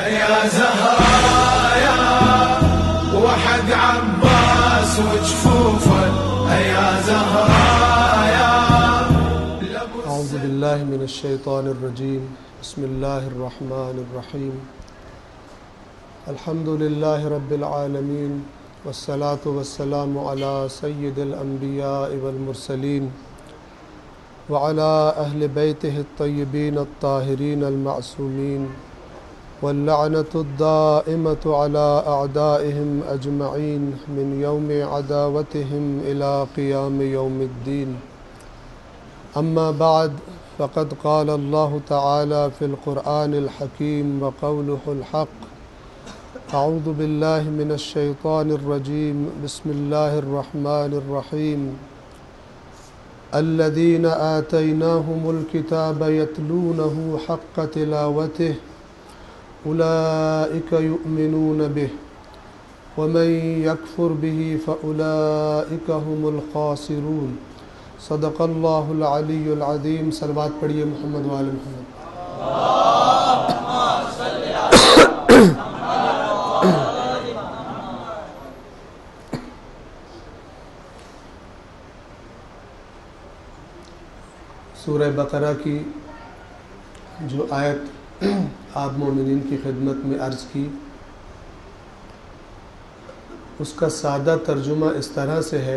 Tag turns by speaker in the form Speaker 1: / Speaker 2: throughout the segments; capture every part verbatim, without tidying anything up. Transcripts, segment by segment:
Speaker 1: يا زهرايا وحق عباس وجفوفه يا زهرايا.
Speaker 2: أعوذ بالله من الشيطان الرجيم. بسم الله الرحمن الرحيم. الحمد لله رب العالمين والصلاة والسلام على سيد الأنبياء والمرسلين وعلى أهل بيته الطيبين الطاهرين المعصومين واللعنة الدائمة على أعدائهم أجمعين من يوم عداوتهم إلى قيام يوم الدين. أما بعد، فقد قال الله تعالى في القرآن الحكيم وقوله الحق: أعوذ بالله من الشيطان الرجيم. بسم الله الرحمن الرحيم. الذين آتيناهم الكتاب يتلونه حق تلاوته أولئك يؤمنون به ومن يكفر به فأولئك هم الخاسرون. صدق اللہ العلی العظیم. صلوات پڑھیے محمد وآل محمد. سورہ بقرہ کی جو آیت آپ مومنین کی خدمت میں عرض کی، اس کا سادہ ترجمہ اس طرح سے ہے: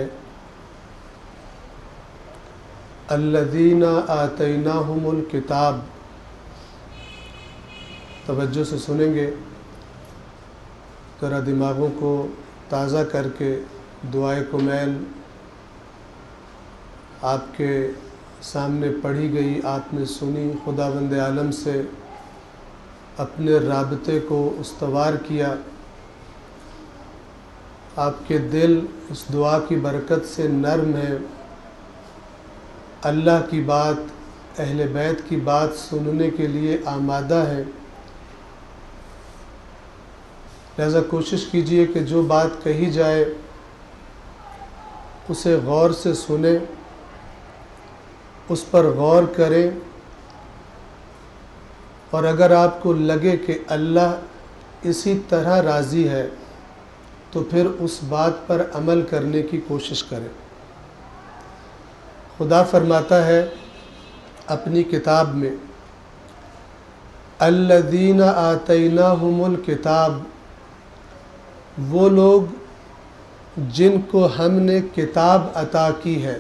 Speaker 2: الذین آتیناہم الکتاب. توجہ سے سنیں گے، ذرا دماغوں کو تازہ کر کے دعائے کمیل آپ کے سامنے پڑھی گئی، آپ نے سنی، خداوند عالم سے اپنے رابطے کو استوار کیا. آپ کے دل اس دعا کی برکت سے نرم ہے، اللہ کی بات، اہل بیت کی بات سننے کے لیے آمادہ ہے. لہذا کوشش کیجئے کہ جو بات کہی جائے اسے غور سے سنیں، اس پر غور کریں، اور اگر آپ کو لگے کہ اللہ اسی طرح راضی ہے تو پھر اس بات پر عمل کرنے کی کوشش کریں. خدا فرماتا ہے اپنی کتاب میں: الذین آتیناہم الکتاب. وہ لوگ جن کو ہم نے کتاب عطا کی ہے،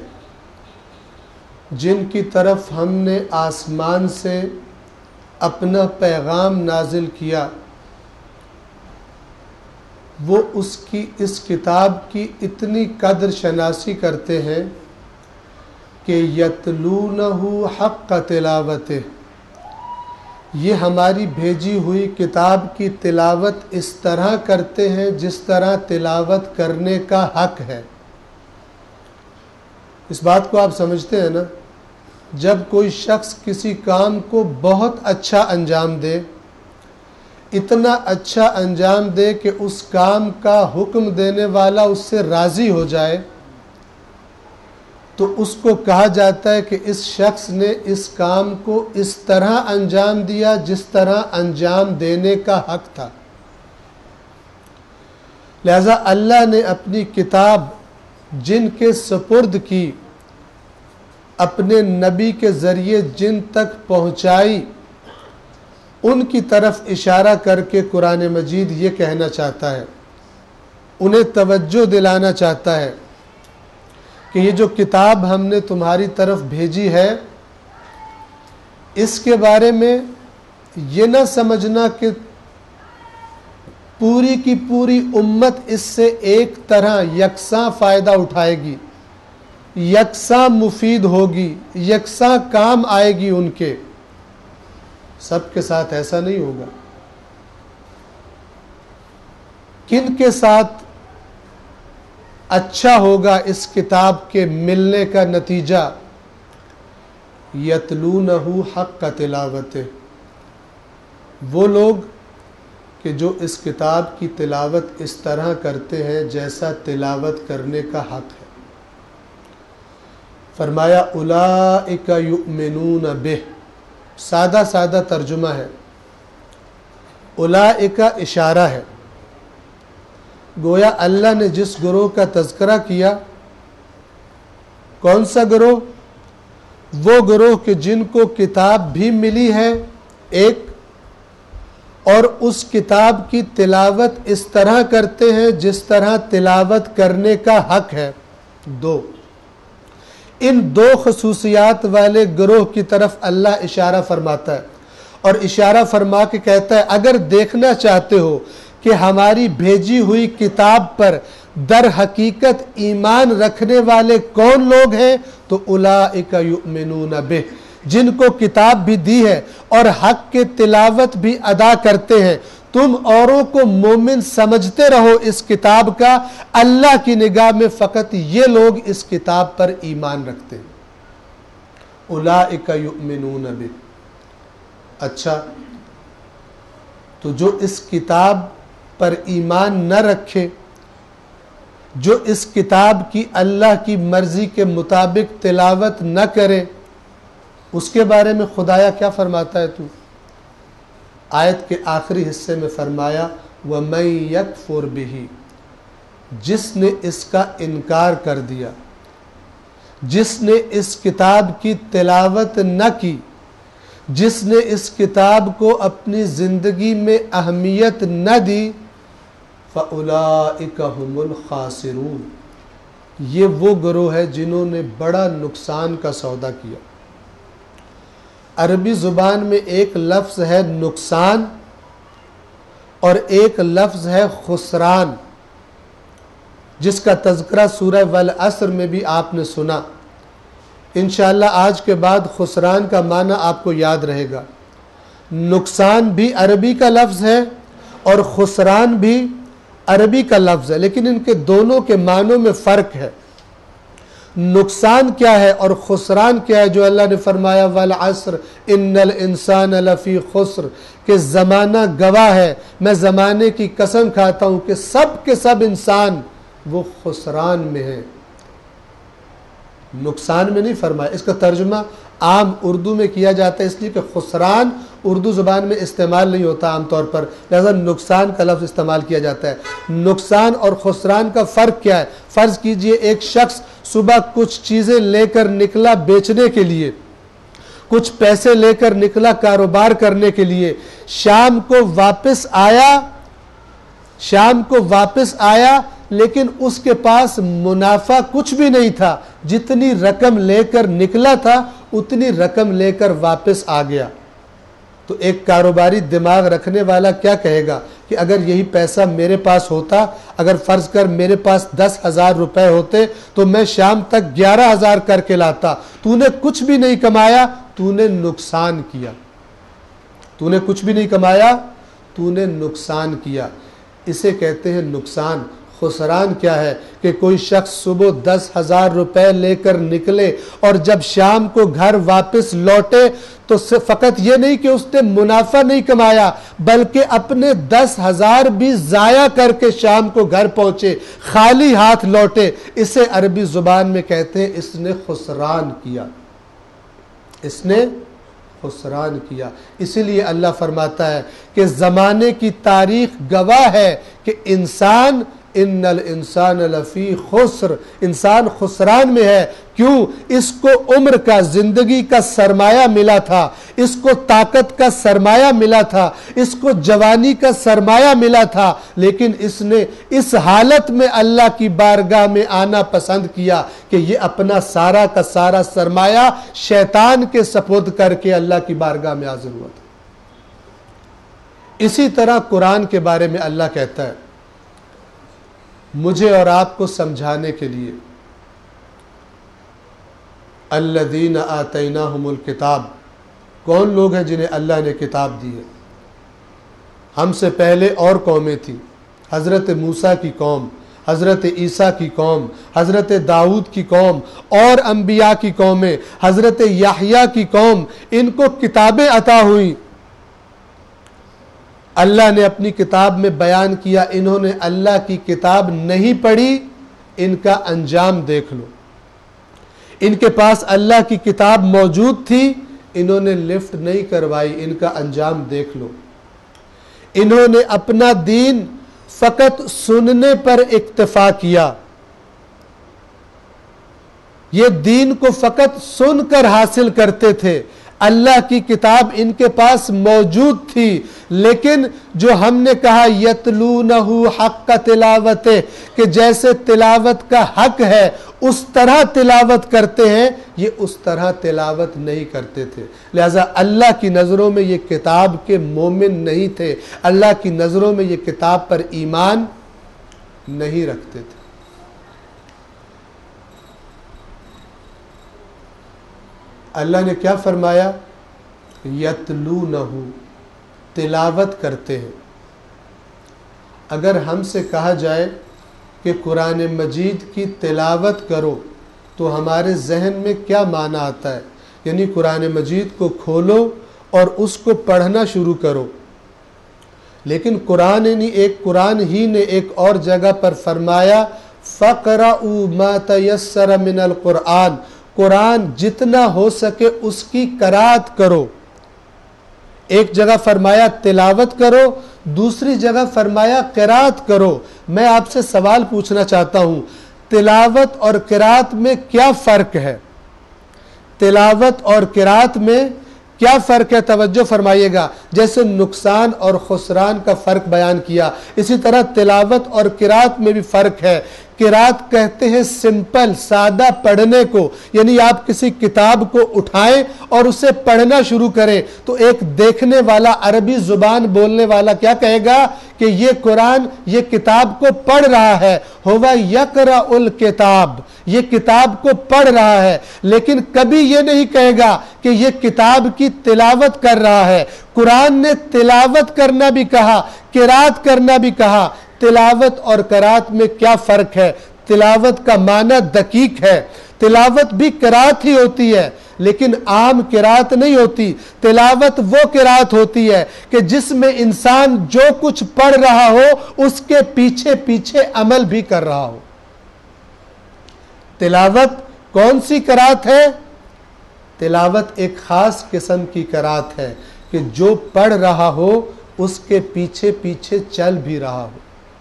Speaker 2: جن کی طرف ہم نے آسمان سے اپنا پیغام نازل کیا، وہ اس کی اس کتاب کی اتنی قدر شناسی کرتے ہیں کہ یتلونہ حق تلاوتہ. یہ ہماری بھیجی ہوئی کتاب کی تلاوت اس طرح کرتے ہیں جس طرح تلاوت کرنے کا حق ہے. اس بات کو آپ سمجھتے ہیں نا؟ جب کوئی شخص کسی کام کو بہت اچھا انجام دے، اتنا اچھا انجام دے کہ اس کام کا حکم دینے والا اس سے راضی ہو جائے، تو اس کو کہا جاتا ہے کہ اس شخص نے اس کام کو اس طرح انجام دیا جس طرح انجام دینے کا حق تھا. لہذا اللہ نے اپنی کتاب جن کے سپرد کی، اپنے نبی کے ذریعے جن تک پہنچائی، ان کی طرف اشارہ کر کے قرآن مجید یہ کہنا چاہتا ہے، انہیں توجہ دلانا چاہتا ہے کہ یہ جو کتاب ہم نے تمہاری طرف بھیجی ہے، اس کے بارے میں یہ نہ سمجھنا کہ پوری کی پوری امت اس سے ایک طرح یکساں فائدہ اٹھائے گی، یکساں مفید ہوگی، یکساں کام آئے گی ان کے. سب کے ساتھ ایسا نہیں ہوگا. کن کے ساتھ اچھا ہوگا اس کتاب کے ملنے کا نتیجہ؟ یتلونہ حق تلاوتہ. وہ لوگ کہ جو اس کتاب کی تلاوت اس طرح کرتے ہیں جیسا تلاوت کرنے کا حق ہے. فرمایا اولئک یؤمنون بہ. سادہ سادہ ترجمہ ہے اولئک اشارہ ہے، گویا اللہ نے جس گروہ کا تذکرہ کیا، کون سا گروہ؟ وہ گروہ کہ جن کو کتاب بھی ملی ہے ایک، اور اس کتاب کی تلاوت اس طرح کرتے ہیں جس طرح تلاوت کرنے کا حق ہے، دو۔ ان دو خصوصیات والے گروہ کی طرف اللہ اشارہ فرماتا ہے، اور اشارہ فرما کے کہتا ہے اگر دیکھنا چاہتے ہو کہ ہماری بھیجی ہوئی کتاب پر در حقیقت ایمان رکھنے والے کون لوگ ہیں تو اولئک یؤمنون بہ، جن کو کتاب بھی دی ہے اور حق کے تلاوت بھی ادا کرتے ہیں۔ تم اوروں کو مومن سمجھتے رہو اس کتاب کا، اللہ کی نگاہ میں فقط یہ لوگ اس کتاب پر ایمان رکھتے ہیں۔ اولئک یؤمنون بہ۔ اچھا، تو جو اس کتاب پر ایمان نہ رکھے، جو اس کتاب کی اللہ کی مرضی کے مطابق تلاوت نہ کرے، اس کے بارے میں خدایا کیا فرماتا ہے تو؟ آیت کے آخری حصے میں فرمایا وَمَن يَكْفُرْ بِهِ، جس نے اس کا انکار کر دیا، جس نے اس کتاب کی تلاوت نہ کی، جس نے اس کتاب کو اپنی زندگی میں اہمیت نہ دی، فَأُولَئِكَ هُمُ الْخَاسِرُونَ، یہ وہ گروہ ہے جنہوں نے بڑا نقصان کا سودا کیا۔ عربی زبان میں ایک لفظ ہے نقصان اور ایک لفظ ہے خسران، جس کا تذکرہ سورہ والعصر میں بھی آپ نے سنا۔ انشاءاللہ آج کے بعد خسران کا معنی آپ کو یاد رہے گا۔ نقصان بھی عربی کا لفظ ہے اور خسران بھی عربی کا لفظ ہے، لیکن ان کے دونوں کے معنوں میں فرق ہے۔ نقصان کیا ہے اور خسران کیا ہے؟ جو اللہ نے فرمایا والعصر ان الانسان لفی خسر، کہ زمانہ گواہ ہے، میں زمانے کی قسم کھاتا ہوں کہ سب کے سب انسان وہ خسران میں ہیں۔ نقصان میں نہیں فرمایا، اس کا ترجمہ عام اردو میں کیا جاتا ہے اس لیے کہ خسران اردو زبان میں استعمال نہیں ہوتا عام طور پر، لہذا نقصان کا لفظ استعمال کیا جاتا ہے۔ نقصان اور خسران کا فرق کیا ہے؟ فرض کیجئے ایک شخص صبح کچھ چیزیں لے کر نکلا بیچنے کے لیے، کچھ پیسے لے کر نکلا کاروبار کرنے کے لیے، شام کو واپس آیا شام کو واپس آیا لیکن اس کے پاس منافع کچھ بھی نہیں تھا، جتنی رقم لے کر نکلا تھا اتنی رقم لے کر واپس آ گیا۔ تو ایک کاروباری دماغ رکھنے والا کیا کہے گا کہ اگر یہی پیسہ میرے پاس ہوتا، اگر فرض کر میرے پاس دس ہزار روپے ہوتے تو میں شام تک گیارہ ہزار کر کے لاتا، تو نے کچھ بھی نہیں کمایا، تو نے نقصان کیا۔ تو نے کچھ بھی نہیں کمایا، تو نے نقصان کیا۔ اسے کہتے ہیں نقصان۔ خسران کیا ہے کہ کوئی شخص صبح دس ہزار روپے لے کر نکلے اور جب شام کو گھر واپس لوٹے تو فقط یہ نہیں کہ اس نے منافع نہیں کمایا بلکہ اپنے دس ہزار بھی ضائع کر کے شام کو گھر پہنچے، خالی ہاتھ لوٹے۔ اسے عربی زبان میں کہتے ہیں اس نے خسران کیا، اس نے خسران کیا۔ اسی لیے اللہ فرماتا ہے کہ زمانے کی تاریخ گواہ ہے کہ انسان ان الانسان لفی خسر، انسان خسران میں ہے۔ کیوں؟ اس کو عمر کا، زندگی کا سرمایہ ملا تھا، اس کو طاقت کا سرمایہ ملا تھا، اس کو جوانی کا سرمایہ ملا تھا، لیکن اس نے اس حالت میں اللہ کی بارگاہ میں آنا پسند کیا کہ یہ اپنا سارا کا سارا سرمایہ شیطان کے سپرد کر کے اللہ کی بارگاہ میں حاضر ہوا تھا۔ اسی طرح قرآن کے بارے میں اللہ کہتا ہے مجھے اور آپ کو سمجھانے کے لیے، الذین آتیناہم الکتاب، کون لوگ ہیں جنہیں اللہ نے کتاب دی ہے؟ ہم سے پہلے اور قومیں تھیں، حضرت موسیٰ کی قوم، حضرت عیسیٰ کی قوم، حضرت داؤد کی قوم اور انبیاء کی قومیں، حضرت یحییٰ کی قوم، ان کو کتابیں عطا ہوئیں۔ اللہ نے اپنی کتاب میں بیان کیا، انہوں نے اللہ کی کتاب نہیں پڑھی، ان کا انجام دیکھ لو۔ ان کے پاس اللہ کی کتاب موجود تھی، انہوں نے لفٹ نہیں کروائی، ان کا انجام دیکھ لو۔ इन्होंने अपना दीन फकत सुनने पर इक्तफा किया, ये दीन को फकत सुनकर हासिल करते थे। अल्लाह की किताब इनके पास मौजूद थी, लेकिन जो हमने कहा यतलूनहु हक़्क़ तिलावते, कि जैसे तिलावत का हक है उस तरह तिलावत करते हैं, ये उस तरह तिलावत नहीं करते थे। लिहाजा अल्लाह की नज़रों में ये किताब के मोमिन नहीं थे, अल्लाह की नज़रों में ये किताब पर ईमान नहीं रखते थे। अल्लाह ने क्या फरमाया? यतलूनहु, तिलावत करते हैं। अगर हमसे कहा जाए कि कुरान मजीद की तिलावत करो तो हमारे जहन में क्या माना आता है? यानी कुरान मजीद को खोलो और उसको पढ़ना शुरू करो। लेकिन कुरान ने एक कुरान ही ने एक और जगह पर फरमाया फ़क़रऊ मा तयस्सर मिनल कुरान, कुरान जितना हो सके उसकी करात करो। एक जगह फरमाया तिलावत करो, दूसरी जगह फरमाया किरात करो। मैं आपसे सवाल पूछना चाहता हूं, तिलावत और किरात में क्या फ़र्क है? तिलावत और किरात में क्या फ़र्क है? तवज्जो फरमाइएगा। जैसे नुकसान और खुसरान का फ़र्क बयान किया, इसी तरह तिलावत और किरात में भी फ़र्क है। किरात कहते हैं सिंपल सादा पढ़ने को, यानी आप किसी किताब को उठाएं और उसे पढ़ना शुरू करें तो एक देखने वाला, अरबी ज़ुबान बोलने वाला क्या कहेगा कि ये कुरान ये किताब को पढ़ रहा है, हुवा यक़रउल किताब, ये किताब को पढ़ रहा है। लेकिन कभी ये नहीं कहेगा कि ये किताब की तिलावत कर रहा है। कुरान ने तिलावत करना भी कहा, किरात करना भी कहा। तिलावत और किरात में क्या फ़र्क है? तिलावत का माना दकीक है, तिलावत भी किरात ही होती है, लेकिन आम किरात नहीं होती। तिलावत वो किरात होती है कि जिसमें इंसान जो कुछ पढ़ रहा हो उसके पीछे पीछे अमल भी कर रहा हो। तिलावत कौन सी किरात है? तिलावत एक खास किस्म की किरात है कि जो पढ़ रहा हो उसके पीछे पीछे चल भी रहा हो।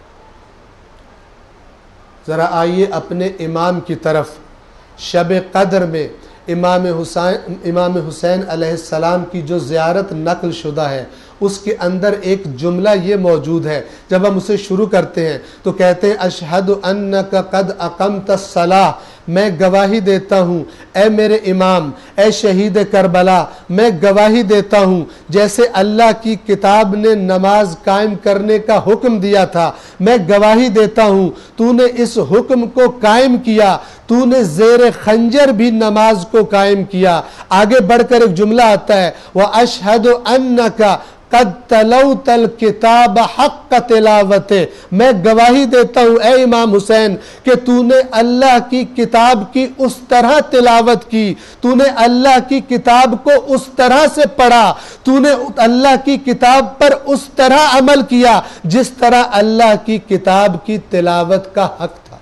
Speaker 2: ज़रा आइए अपने इमाम की तरफ। शब कद्र में इमाम हुसैन इमाम हुसैन अलैहिस्सलाम की जो ज़ियारत नक़ल शुदा है उसके अंदर एक जुमला ये मौजूद है। जब हम उसे शुरू करते हैं तो कहते हैं अशहदु अन्नका क़द अक़मतस सलाह, मैं गवाही देता हूँ ए मेरे इमाम, ए शहीद करबला, मैं गवाही देता हूँ जैसे अल्लाह की किताब ने नमाज कायम करने का हुक्म दिया था, मैं गवाही देता हूँ तूने इस हुक्म को कायम किया, तूने ज़ेर खंजर भी नमाज को कायम किया। आगे बढ़कर एक जुमला आता है व अशहदु अन्नका क़द तलौतल किताब हक़्क़ तिलावते, मैं गवाही देता हूँ ए इमाम हुसैन कि तूने अल्लाह की किताब की उस तरह तिलावत की, तूने अल्लाह की किताब को उस तरह से पढ़ा, तूने अल्लाह की किताब पर उस तरह अमल किया जिस तरह अल्लाह की किताब की तिलावत का हक था।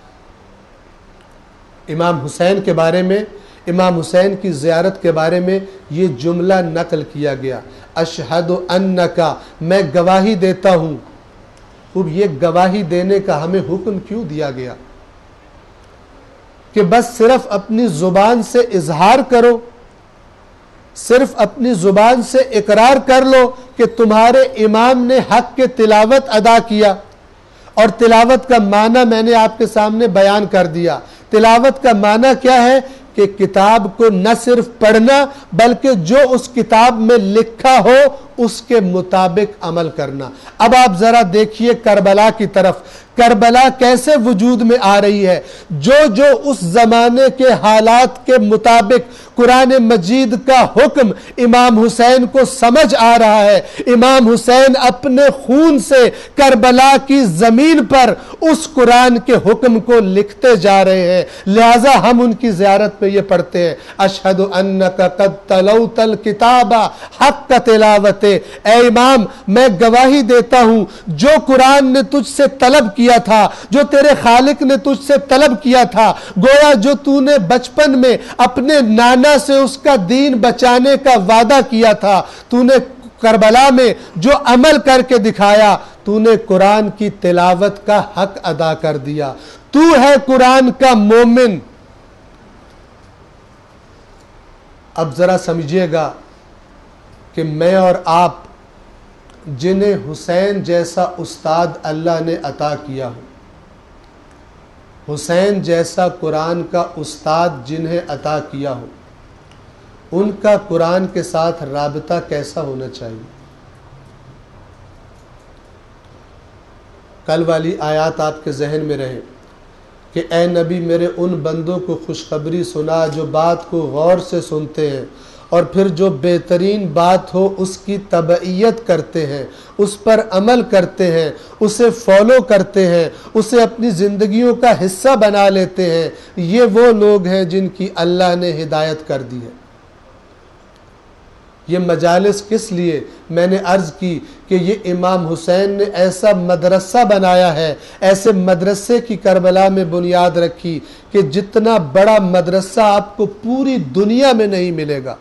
Speaker 2: इमाम हुसैन के बारे में, इमाम हुसैन की ज़ियारत के बारे में ये जुमला नकल किया गया, अशहदु अन्नका, मैं गवाही देता हूँ। अब ये गवाही देने का हमें हुक्म क्यों दिया गया कि बस सिर्फ अपनी ज़ुबान से इजहार करो, सिर्फ अपनी ज़ुबान से इकरार कर लो कि तुम्हारे इमाम ने हक के तिलावत अदा किया। और तिलावत का माना मैंने आपके सामने बयान कर दिया। तिलावत का माना क्या है कि किताब को न सिर्फ पढ़ना बल्कि जो उस किताब में लिखा हो उसके मुताबिक अमल करना। अब आप जरा देखिए करबला की तरफ, करबला कैसे वजूद में आ रही है। जो जो उस जमाने के हालात के मुताबिक कुरान मजीद का हुक्म इमाम हुसैन को समझ आ रहा है, इमाम हुसैन अपने खून से करबला की जमीन पर उस कुरान के हुक्म को लिखते जा रहे हैं। लिहाजा हम उनकी ज़ियारत पे ये पढ़ते हैं अशहदु अन्नका क़द तलौतल किताबा हक़्क़ तिलावते, ए इमाम मैं गवाही देता हूं जो कुरान ने तुझसे तलब किया था, जो तेरे खालिक ने तुझसे तलब किया था, गोया जो तूने बचपन में अपने नाना से उसका दीन बचाने का वादा किया था, तूने کربلا میں جو عمل کر کے دکھایا، تو نے قرآن کی تلاوت کا حق ادا کر دیا، تو ہے قرآن کا مومن۔ اب ذرا سمجھیے گا کہ میں اور آپ جنہیں حسین جیسا استاد اللہ نے عطا کیا ہو، حسین جیسا قرآن کا استاد جنہیں عطا کیا ہو، ان کا قرآن کے ساتھ رابطہ کیسا ہونا چاہیے؟ کل والی آیات آپ کے ذہن میں رہے کہ اے نبی میرے ان بندوں کو خوشخبری سنا جو بات کو غور سے سنتے ہیں اور پھر جو بہترین بات ہو اس کی تبعیت کرتے ہیں، اس پر عمل کرتے ہیں، اسے فالو کرتے ہیں، اسے اپنی زندگیوں کا حصہ بنا لیتے ہیں، یہ وہ لوگ ہیں جن کی اللہ نے ہدایت کر دی ہے۔ یہ مجالس کس لیے؟ میں نے عرض کی کہ یہ امام حسین نے ایسا مدرسہ بنایا ہے، ایسے مدرسے کی کربلا میں بنیاد رکھی کہ جتنا بڑا مدرسہ آپ کو پوری دنیا میں نہیں ملے گا۔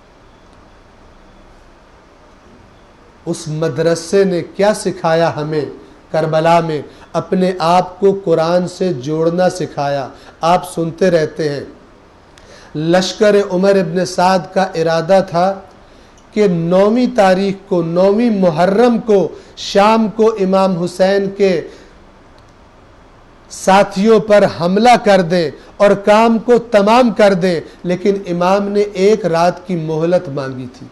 Speaker 2: اس مدرسے نے کیا سکھایا ہمیں؟ کربلا میں اپنے آپ کو قرآن سے جوڑنا سکھایا۔ آپ سنتے رہتے ہیں لشکر عمر ابن سعد کا ارادہ تھا کہ نویں تاریخ کو، نویں محرم کو شام کو امام حسین کے ساتھیوں پر حملہ کر دیں اور کام کو تمام کر دیں، لیکن امام نے ایک رات کی مہلت مانگی تھی۔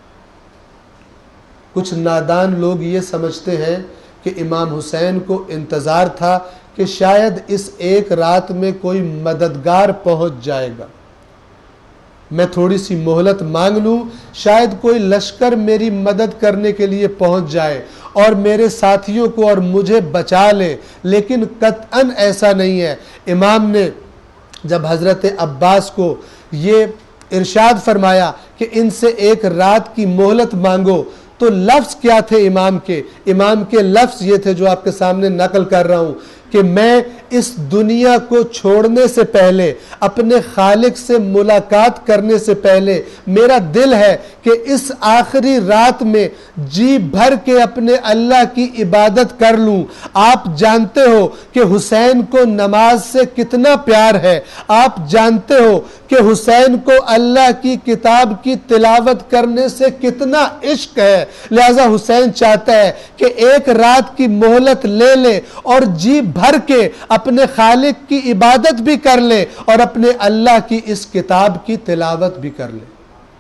Speaker 2: کچھ نادان لوگ یہ سمجھتے ہیں کہ امام حسین کو انتظار تھا کہ شاید اس ایک رات میں کوئی مددگار پہنچ جائے گا، میں تھوڑی سی مہلت مانگ لوں، شاید کوئی لشکر میری مدد کرنے کے لیے پہنچ جائے اور میرے ساتھیوں کو اور مجھے بچا لے، لیکن قطعاً ایسا نہیں ہے۔ امام نے جب حضرت عباس کو یہ ارشاد فرمایا کہ ان سے ایک رات کی مہلت مانگو، تو لفظ کیا تھے امام کے؟ امام کے لفظ یہ تھے جو آپ کے سامنے نقل کر رہا ہوں کہ میں اس دنیا کو چھوڑنے سے پہلے، اپنے خالق سے ملاقات کرنے سے پہلے، میرا دل ہے کہ اس آخری رات میں جی بھر کے اپنے اللہ کی عبادت کر لوں۔ آپ جانتے ہو کہ حسین کو نماز سے کتنا پیار ہے، آپ جانتے ہو کہ حسین کو اللہ کی کتاب کی تلاوت کرنے سے کتنا عشق ہے، لہذا حسین چاہتا ہے کہ ایک رات کی مہلت لے لے اور جی بھر کے اپنے خالق کی عبادت بھی کر لے اور اپنے اللہ کی اس کتاب کی تلاوت بھی کر لے۔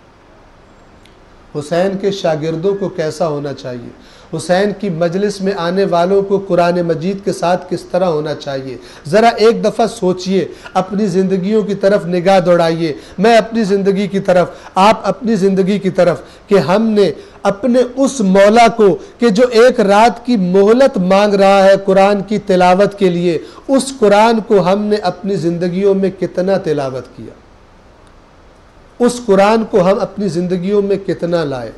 Speaker 2: حسین کے شاگردوں کو کیسا ہونا چاہیے؟ حسین کی مجلس میں آنے والوں کو قرآن مجید کے ساتھ کس طرح ہونا چاہیے؟ ذرا ایک دفعہ سوچئے، اپنی زندگیوں کی طرف نگاہ دوڑائیے، میں اپنی زندگی کی طرف، آپ اپنی زندگی کی طرف، کہ ہم نے اپنے اس مولا کو کہ جو ایک رات کی مہلت مانگ رہا ہے قرآن کی تلاوت کے لیے، اس قرآن کو ہم نے اپنی زندگیوں میں کتنا تلاوت کیا، اس قرآن کو ہم اپنی زندگیوں میں کتنا لائے۔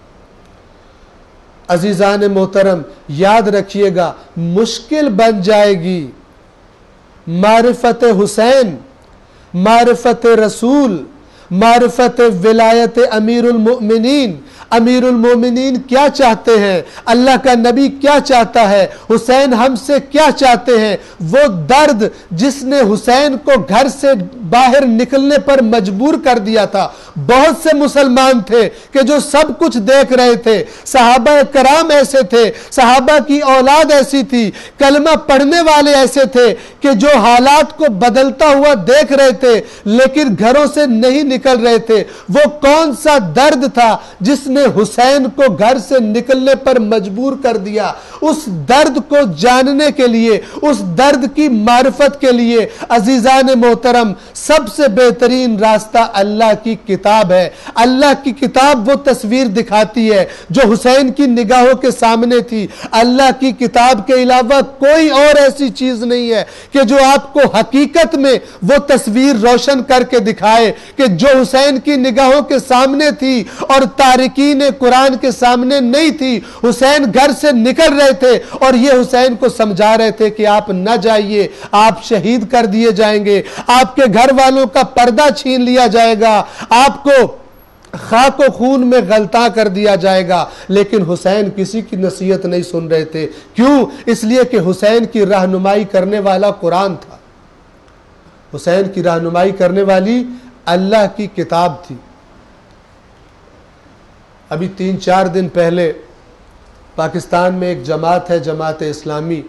Speaker 2: عزیزان محترم، یاد رکھیے گا، مشکل بن جائے گی معرفت حسین، معرفت رسول، معرفت ولایت امیر المؤمنین۔ امیر المومنین کیا چاہتے ہیں، اللہ کا نبی کیا چاہتا ہے، حسین ہم سے کیا چاہتے ہیں، وہ درد جس نے حسین کو گھر سے باہر نکلنے پر مجبور کر دیا تھا۔ بہت سے مسلمان تھے کہ جو سب کچھ دیکھ رہے تھے، صحابہ کرام ایسے تھے، صحابہ کی اولاد ایسی تھی، کلمہ پڑھنے والے ایسے تھے کہ جو حالات کو بدلتا ہوا دیکھ رہے تھے لیکن گھروں سے نہیں نکل رہے تھے۔ وہ کون سا درد تھا جس نے حسین کو گھر سے نکلنے پر مجبور کر دیا؟ اس درد کو جاننے کے لیے، اس درد کی معرفت کے لیے عزیزان محترم، سب سے بہترین راستہ اللہ کی کتاب ہے۔ اللہ کی کتاب وہ تصویر دکھاتی ہے جو حسین کی نگاہوں کے سامنے تھی۔ اللہ کی کتاب کے علاوہ کوئی اور ایسی چیز نہیں ہے کہ جو آپ کو حقیقت میں وہ تصویر روشن کر کے دکھائے کہ جو حسین کی نگاہوں کے سامنے تھی اور تارکین قرآن کے سامنے نہیں تھی۔ حسین گھر سے نکل رہے تھے اور یہ حسین کو سمجھا رہے تھے کہ آپ نہ جائیے، آپ شہید کر دیے جائیں گے، آپ کے گھر والوں کا پردہ چھین لیا جائے گا، آپ کو خاک و خون میں غلطاں کر دیا جائے گا، لیکن حسین کسی کی نصیحت نہیں سن رہے تھے۔ کیوں؟ اس لیے کہ حسین کی رہنمائی کرنے والا قرآن تھا، حسین کی رہنمائی کرنے والی اللہ کی کتاب تھی۔ ابھی تین چار دن پہلے پاکستان میں ایک جماعت ہے، جماعت اسلامی،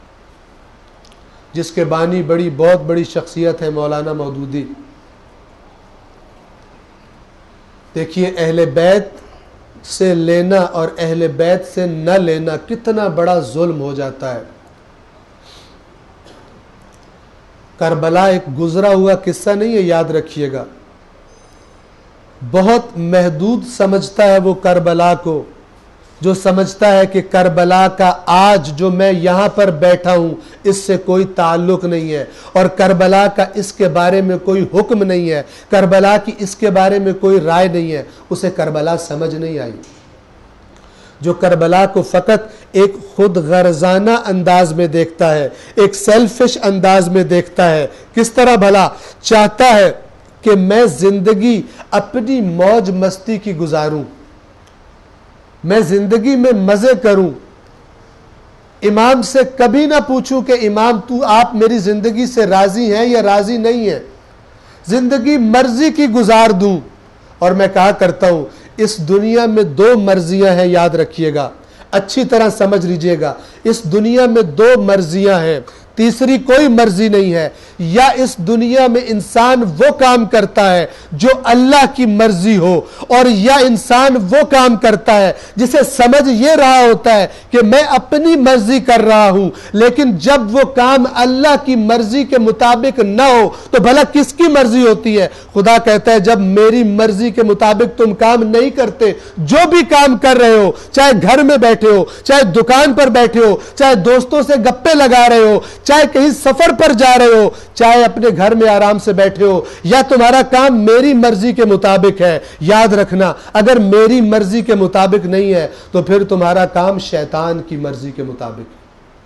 Speaker 2: جس کے بانی بڑی بہت بڑی شخصیت ہے مولانا مودودی۔ دیکھیے اہل بیت سے لینا اور اہل بیت سے نہ لینا کتنا بڑا ظلم ہو جاتا ہے۔ کربلا ایک گزرا ہوا قصہ نہیں ہے، یاد رکھیے گا۔ بہت محدود سمجھتا ہے وہ کربلا کو، جو سمجھتا ہے کہ کربلا کا آج جو میں یہاں پر بیٹھا ہوں اس سے کوئی تعلق نہیں ہے، اور کربلا کا اس کے بارے میں کوئی حکم نہیں ہے، کربلا کی اس کے بارے میں کوئی رائے نہیں ہے، اسے کربلا سمجھ نہیں آئی۔ جو کربلا کو فقط ایک خود غرضانہ انداز میں دیکھتا ہے، ایک سیلفش انداز میں دیکھتا ہے، کس طرح بھلا چاہتا ہے کہ میں زندگی اپنی موج مستی کی گزاروں، میں زندگی میں مزے کروں، امام سے کبھی نہ پوچھوں کہ امام تو آپ میری زندگی سے راضی ہیں یا راضی نہیں ہیں، زندگی مرضی کی گزار دوں۔ اور میں کہا کرتا ہوں اس دنیا میں دو مرضیاں ہیں، یاد رکھیے گا، اچھی طرح سمجھ لیجئے گا، اس دنیا میں دو مرضیاں ہیں، تیسری کوئی مرضی نہیں ہے۔ یا اس دنیا میں انسان وہ کام کرتا ہے جو اللہ کی مرضی ہو، اور یا انسان وہ کام کرتا ہے جسے سمجھ یہ رہا ہوتا ہے کہ میں اپنی مرضی کر رہا ہوں، لیکن جب وہ کام اللہ کی مرضی کے مطابق نہ ہو تو بھلا کس کی مرضی ہوتی ہے؟ خدا کہتا ہے جب میری مرضی کے مطابق تم کام نہیں کرتے، جو بھی کام کر رہے ہو، چاہے گھر میں بیٹھے ہو، چاہے دکان پر بیٹھے ہو، چاہے دوستوں سے گپے لگا رہے ہو، چاہے کہیں سفر پر جا رہے ہو، چاہے اپنے گھر میں آرام سے بیٹھے ہو، یا تمہارا کام میری مرضی کے مطابق ہے، یاد رکھنا اگر میری مرضی کے مطابق نہیں ہے تو پھر تمہارا کام شیطان کی مرضی کے مطابق ہے۔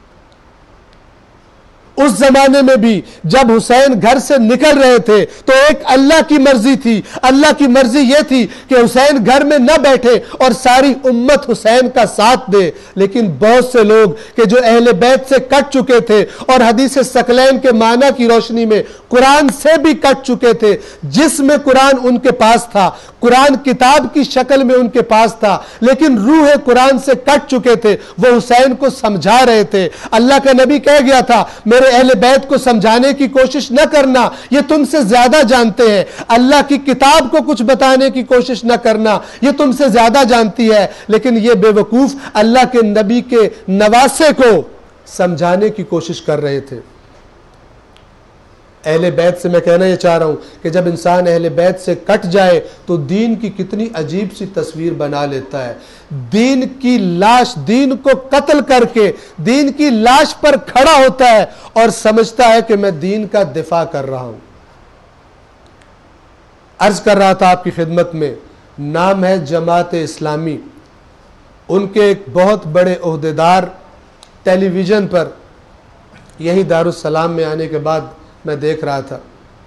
Speaker 2: اس زمانے میں بھی جب حسین گھر سے نکل رہے تھے تو ایک اللہ کی مرضی تھی، اللہ کی مرضی یہ تھی کہ حسین گھر میں نہ بیٹھے اور ساری امت حسین کا ساتھ دے، لیکن بہت سے لوگ کہ جو اہل بیت سے کٹ چکے تھے اور حدیث ثقلین کے معنی کی روشنی میں قرآن سے بھی کٹ چکے تھے، جس میں قرآن ان کے پاس تھا، قرآن کتاب کی شکل میں ان کے پاس تھا، لیکن روح قرآن سے کٹ چکے تھے، وہ حسین کو سمجھا رہے تھے۔ اللہ کا نبی کہہ گیا تھا میرے اہل بیت کو سمجھانے کی کوشش نہ کرنا، یہ تم سے زیادہ جانتے ہیں، اللہ کی کتاب کو کچھ بتانے کی کوشش نہ کرنا، یہ تم سے زیادہ جانتی ہے، لیکن یہ بے وقوف اللہ کے نبی کے نواسے کو سمجھانے کی کوشش کر رہے تھے۔ اہل بیت سے میں کہنا یہ چاہ رہا ہوں کہ جب انسان اہل بیت سے کٹ جائے تو دین کی کتنی عجیب سی تصویر بنا لیتا ہے۔ دین کی لاش، دین کو قتل کر کے دین کی لاش پر کھڑا ہوتا ہے اور سمجھتا ہے کہ میں دین کا دفاع کر رہا ہوں۔ عرض کر رہا تھا آپ کی خدمت میں، نام ہے جماعت اسلامی، ان کے ایک بہت بڑے عہدیدار ٹیلی ویژن پر یہی دارالسلام میں آنے کے بعد میں دیکھ رہا تھا،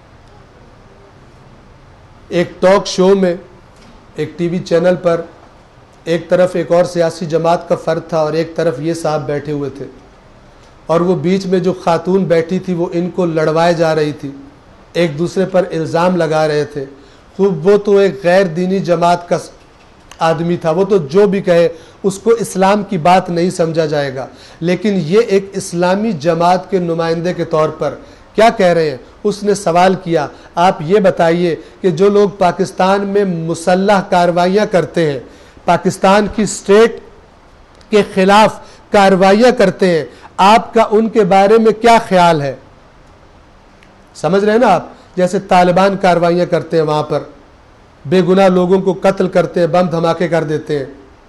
Speaker 2: ایک ٹاک شو میں ایک ٹی وی چینل پر ایک طرف ایک اور سیاسی جماعت کا فرد تھا اور ایک طرف یہ صاحب بیٹھے ہوئے تھے، اور وہ بیچ میں جو خاتون بیٹھی تھی وہ ان کو لڑوائے جا رہی تھی، ایک دوسرے پر الزام لگا رہے تھے۔ خوب وہ تو ایک غیر دینی جماعت کا آدمی تھا، وہ تو جو بھی کہے اس کو اسلام کی بات نہیں سمجھا جائے گا، لیکن یہ ایک اسلامی جماعت کے نمائندے کے طور پر کیا کہہ رہے ہیں؟ اس نے سوال کیا، آپ یہ بتائیے کہ جو لوگ پاکستان میں مسلح کارروائیاں کرتے ہیں، پاکستان کی سٹیٹ کے خلاف کارروائیاں کرتے ہیں، آپ کا ان کے بارے میں کیا خیال ہے؟ سمجھ رہے ہیں نا آپ؟ جیسے طالبان کارروائیاں کرتے ہیں، وہاں پر بے گناہ لوگوں کو قتل کرتے ہیں، بم دھماکے کر دیتے ہیں۔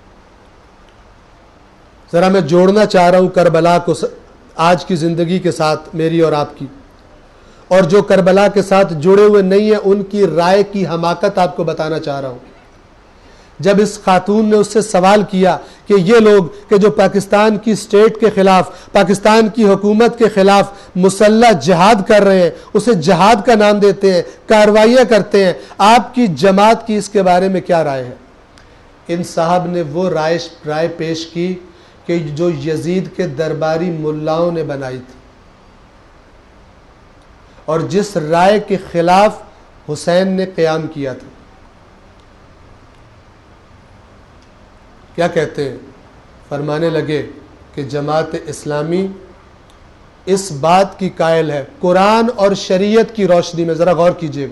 Speaker 2: ذرا میں جوڑنا چاہ رہا ہوں کربلا کو آج کی زندگی کے ساتھ، میری اور آپ کی، اور جو کربلا کے ساتھ جڑے ہوئے نہیں ہیں ان کی رائے کی حماقت آپ کو بتانا چاہ رہا ہوں۔ جب اس خاتون نے اس سے سوال کیا کہ یہ لوگ کہ جو پاکستان کی اسٹیٹ کے خلاف، پاکستان کی حکومت کے خلاف مسلح جہاد کر رہے ہیں، اسے جہاد کا نام دیتے ہیں، کارروائیاں کرتے ہیں، آپ کی جماعت کی اس کے بارے میں کیا رائے ہے؟ ان صاحب نے وہ رائے رائے پیش کی کہ جو یزید کے درباری ملاؤں نے بنائی تھی، اور جس رائے کے خلاف حسین نے قیام کیا تھا۔ کیا کہتے ہیں؟ فرمانے لگے کہ جماعت اسلامی اس بات کی قائل ہے، قرآن اور شریعت کی روشنی میں، ذرا غور کیجئے گا،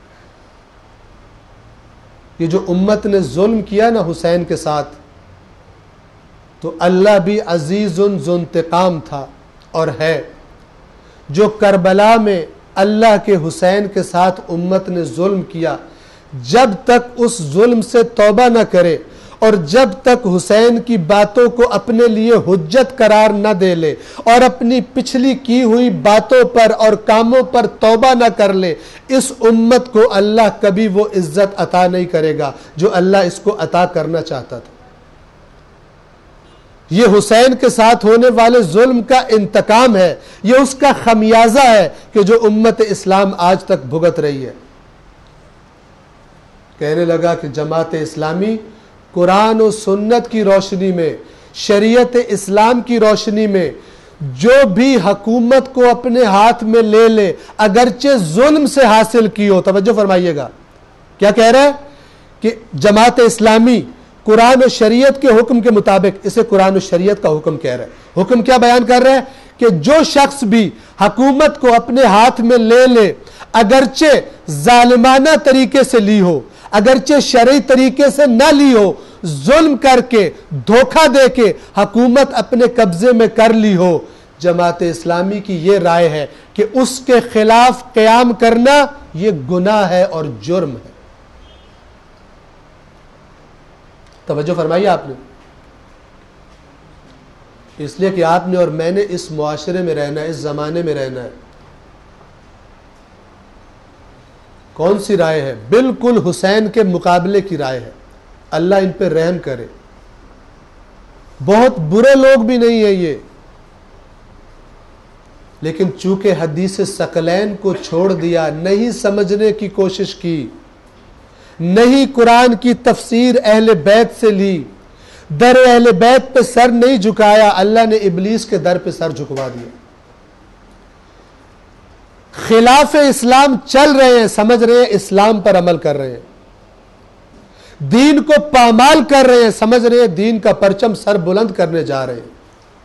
Speaker 2: یہ جو امت نے ظلم کیا نا حسین کے ساتھ، تو اللہ بھی عزیز ذو انتقام تھا اور ہے۔ جو کربلا میں اللہ کے حسین کے ساتھ امت نے ظلم کیا، جب تک اس ظلم سے توبہ نہ کرے اور جب تک حسین کی باتوں کو اپنے لیے حجت قرار نہ دے لے اور اپنی پچھلی کی ہوئی باتوں پر اور کاموں پر توبہ نہ کر لے، اس امت کو اللہ کبھی وہ عزت عطا نہیں کرے گا جو اللہ اس کو عطا کرنا چاہتا تھا۔ یہ حسین کے ساتھ ہونے والے ظلم کا انتقام ہے، یہ اس کا خمیازہ ہے کہ جو امت اسلام آج تک بھگت رہی ہے۔ کہنے لگا کہ جماعت اسلامی قرآن و سنت کی روشنی میں، شریعت اسلام کی روشنی میں جو بھی حکومت کو اپنے ہاتھ میں لے لے، اگرچہ ظلم سے حاصل کی ہو، توجہ فرمائیے گا، کیا کہہ رہا ہے کہ جماعت اسلامی قرآن و شریعت کے حکم کے مطابق، اسے قرآن و شریعت کا حکم کہہ رہا ہے۔ حکم کیا بیان کر رہے ہیں کہ جو شخص بھی حکومت کو اپنے ہاتھ میں لے لے، اگرچہ ظالمانہ طریقے سے لی ہو، اگرچہ شرعی طریقے سے نہ لی ہو، ظلم کر کے، دھوکہ دے کے حکومت اپنے قبضے میں کر لی ہو، جماعت اسلامی کی یہ رائے ہے کہ اس کے خلاف قیام کرنا یہ گناہ ہے اور جرم ہے۔ توجہ فرمائیے آپ نے، اس لیے کہ آپ نے اور میں نے اس معاشرے میں رہنا ہے، اس زمانے میں رہنا ہے۔ کون سی رائے ہے؟ بالکل حسین کے مقابلے کی رائے ہے۔ اللہ ان پہ رحم کرے، بہت برے لوگ بھی نہیں ہیں یہ، لیکن چونکہ حدیث ثقلین کو چھوڑ دیا، نہیں سمجھنے کی کوشش کی، نہیں قرآن کی تفسیر اہل بیت سے لی، در اہل بیت پہ سر نہیں جھکایا، اللہ نے ابلیس کے در پہ سر جھکوا دیا۔ خلاف اسلام چل رہے ہیں، سمجھ رہے ہیں اسلام پر عمل کر رہے ہیں، دین کو پامال کر رہے ہیں، سمجھ رہے ہیں دین کا پرچم سر بلند کرنے جا رہے ہیں۔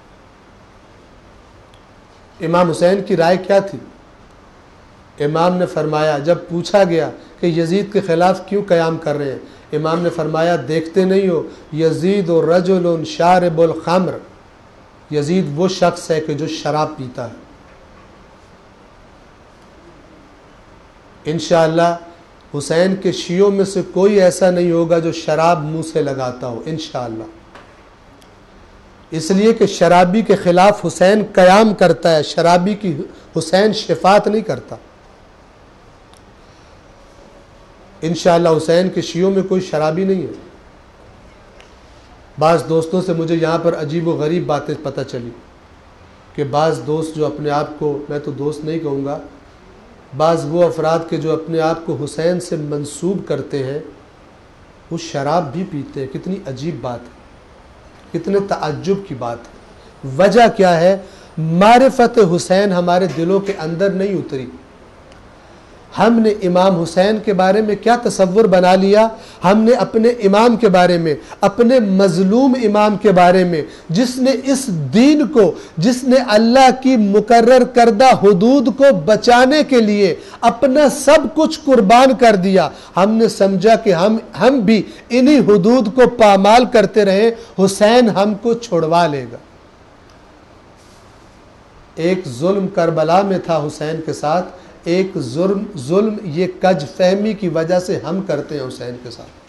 Speaker 2: امام حسین کی رائے کیا تھی؟ امام نے فرمایا، جب پوچھا گیا کہ یزید کے خلاف کیوں قیام کر رہے ہیں، امام نے فرمایا دیکھتے نہیں ہو یزید و رجل شارب الخمر، یزید وہ شخص ہے کہ جو شراب پیتا ہے۔ انشاءاللہ حسین کے شیعوں میں سے کوئی ایسا نہیں ہوگا جو شراب منہ سے لگاتا ہو، انشاءاللہ، اس لیے کہ شرابی کے خلاف حسین قیام کرتا ہے، شرابی کی حسین شفاعت نہیں کرتا۔ انشاءاللہ حسین کے شیعوں میں کوئی شرابی نہیں ہے۔ بعض دوستوں سے مجھے یہاں پر عجیب و غریب باتیں پتہ چلی کہ بعض دوست جو اپنے آپ کو، میں تو دوست نہیں کہوں گا، بعض وہ افراد کے جو اپنے آپ کو حسین سے منسوب کرتے ہیں، وہ شراب بھی پیتے ہیں۔ کتنی عجیب بات ہے، کتنے تعجب کی بات ہے۔ وجہ کیا ہے؟ معرفت حسین ہمارے دلوں کے اندر نہیں اتری۔ ہم نے امام حسین کے بارے میں کیا تصور بنا لیا؟ ہم نے اپنے امام کے بارے میں، اپنے مظلوم امام کے بارے میں، جس نے اس دین کو، جس نے اللہ کی مقرر کردہ حدود کو بچانے کے لیے اپنا سب کچھ قربان کر دیا، ہم نے سمجھا کہ ہم ہم بھی انہی حدود کو پامال کرتے رہے، حسین ہم کو چھڑوا لے گا۔ ایک ظلم کربلا میں تھا حسین کے ساتھ، ایک ظلم ظلم یہ کج فہمی کی وجہ سے ہم کرتے ہیں حسین کے ساتھ۔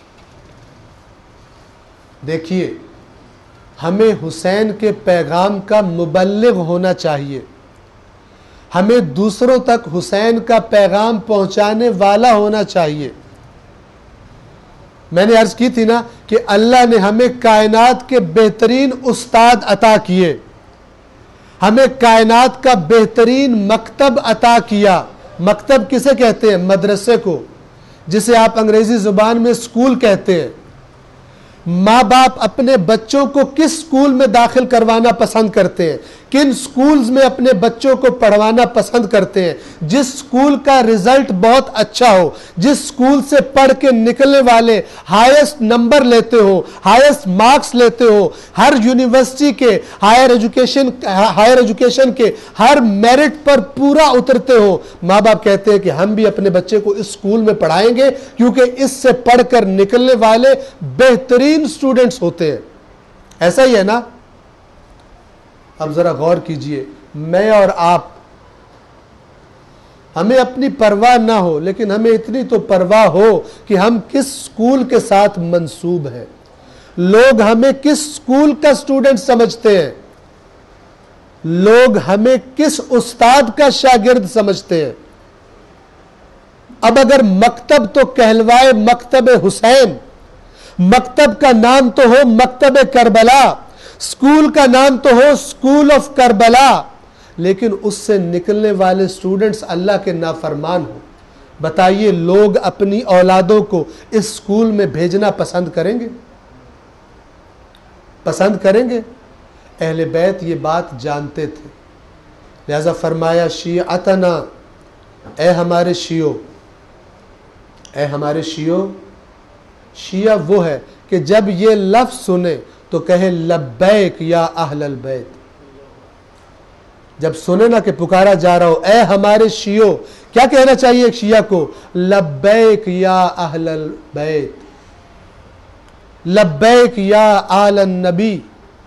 Speaker 2: دیکھیے، ہمیں حسین کے پیغام کا مبلغ ہونا چاہیے، ہمیں دوسروں تک حسین کا پیغام پہنچانے والا ہونا چاہیے۔ میں نے عرض کی تھی نا کہ اللہ نے ہمیں کائنات کے بہترین استاد عطا کیے، ہمیں کائنات کا بہترین مکتب عطا کیا۔ مکتب کسے کہتے ہیں؟ مدرسے کو، جسے آپ انگریزی زبان میں اسکول کہتے ہیں۔ ماں باپ اپنے بچوں کو کس اسکول میں داخل کروانا پسند کرتے ہیں؟ کن اسکولز میں اپنے بچوں کو پڑھوانا پسند کرتے ہیں؟ جس اسکول کا رزلٹ بہت اچھا ہو، جس اسکول سے پڑھ کے نکلنے والے ہائیسٹ نمبر لیتے ہو، ہائیسٹ مارکس لیتے ہو، ہر یونیورسٹی کے ہائر ایجوکیشن ہائر ایجوکیشن کے ہر میرٹ پر پورا اترتے ہو، ماں باپ کہتے ہیں کہ ہم بھی اپنے بچے کو اس اسکول میں پڑھائیں گے کیونکہ اس سے پڑھ کر نکلنے والے بہترین اسٹوڈنٹس ہوتے ہیں۔ ایسا ہی ہے نا؟ اب ذرا غور کیجئے، میں اور آپ، ہمیں اپنی پرواہ نہ ہو لیکن ہمیں اتنی تو پرواہ ہو کہ ہم کس اسکول کے ساتھ منسوب ہیں، لوگ ہمیں کس اسکول کا اسٹوڈنٹ سمجھتے ہیں، لوگ ہمیں کس استاد کا شاگرد سمجھتے ہیں۔ اب اگر مکتب تو کہلوائے مکتب حسین، مکتب کا نام تو ہو مکتب کربلا، اسکول کا نام تو ہو اسکول آف کربلا، لیکن اس سے نکلنے والے اسٹوڈنٹس اللہ کے نافرمان ہو، بتائیے لوگ اپنی اولادوں کو اس اسکول میں بھیجنا پسند کریں گے؟ پسند کریں گے؟ اہل بیت یہ بات جانتے تھے، لہذا فرمایا شیعتنا، اے ہمارے شیعو، اے ہمارے شیعو۔ شیعہ وہ ہے کہ جب یہ لفظ سنے تو کہے لبیک یا اہل البیت۔ جب سنے نا کہ پکارا جا رہا ہو اے ہمارے شیعو، کیا کہنا چاہیے ایک شیعہ کو؟ لبیک یا اہل البیت، لبیک یا آل النبی۔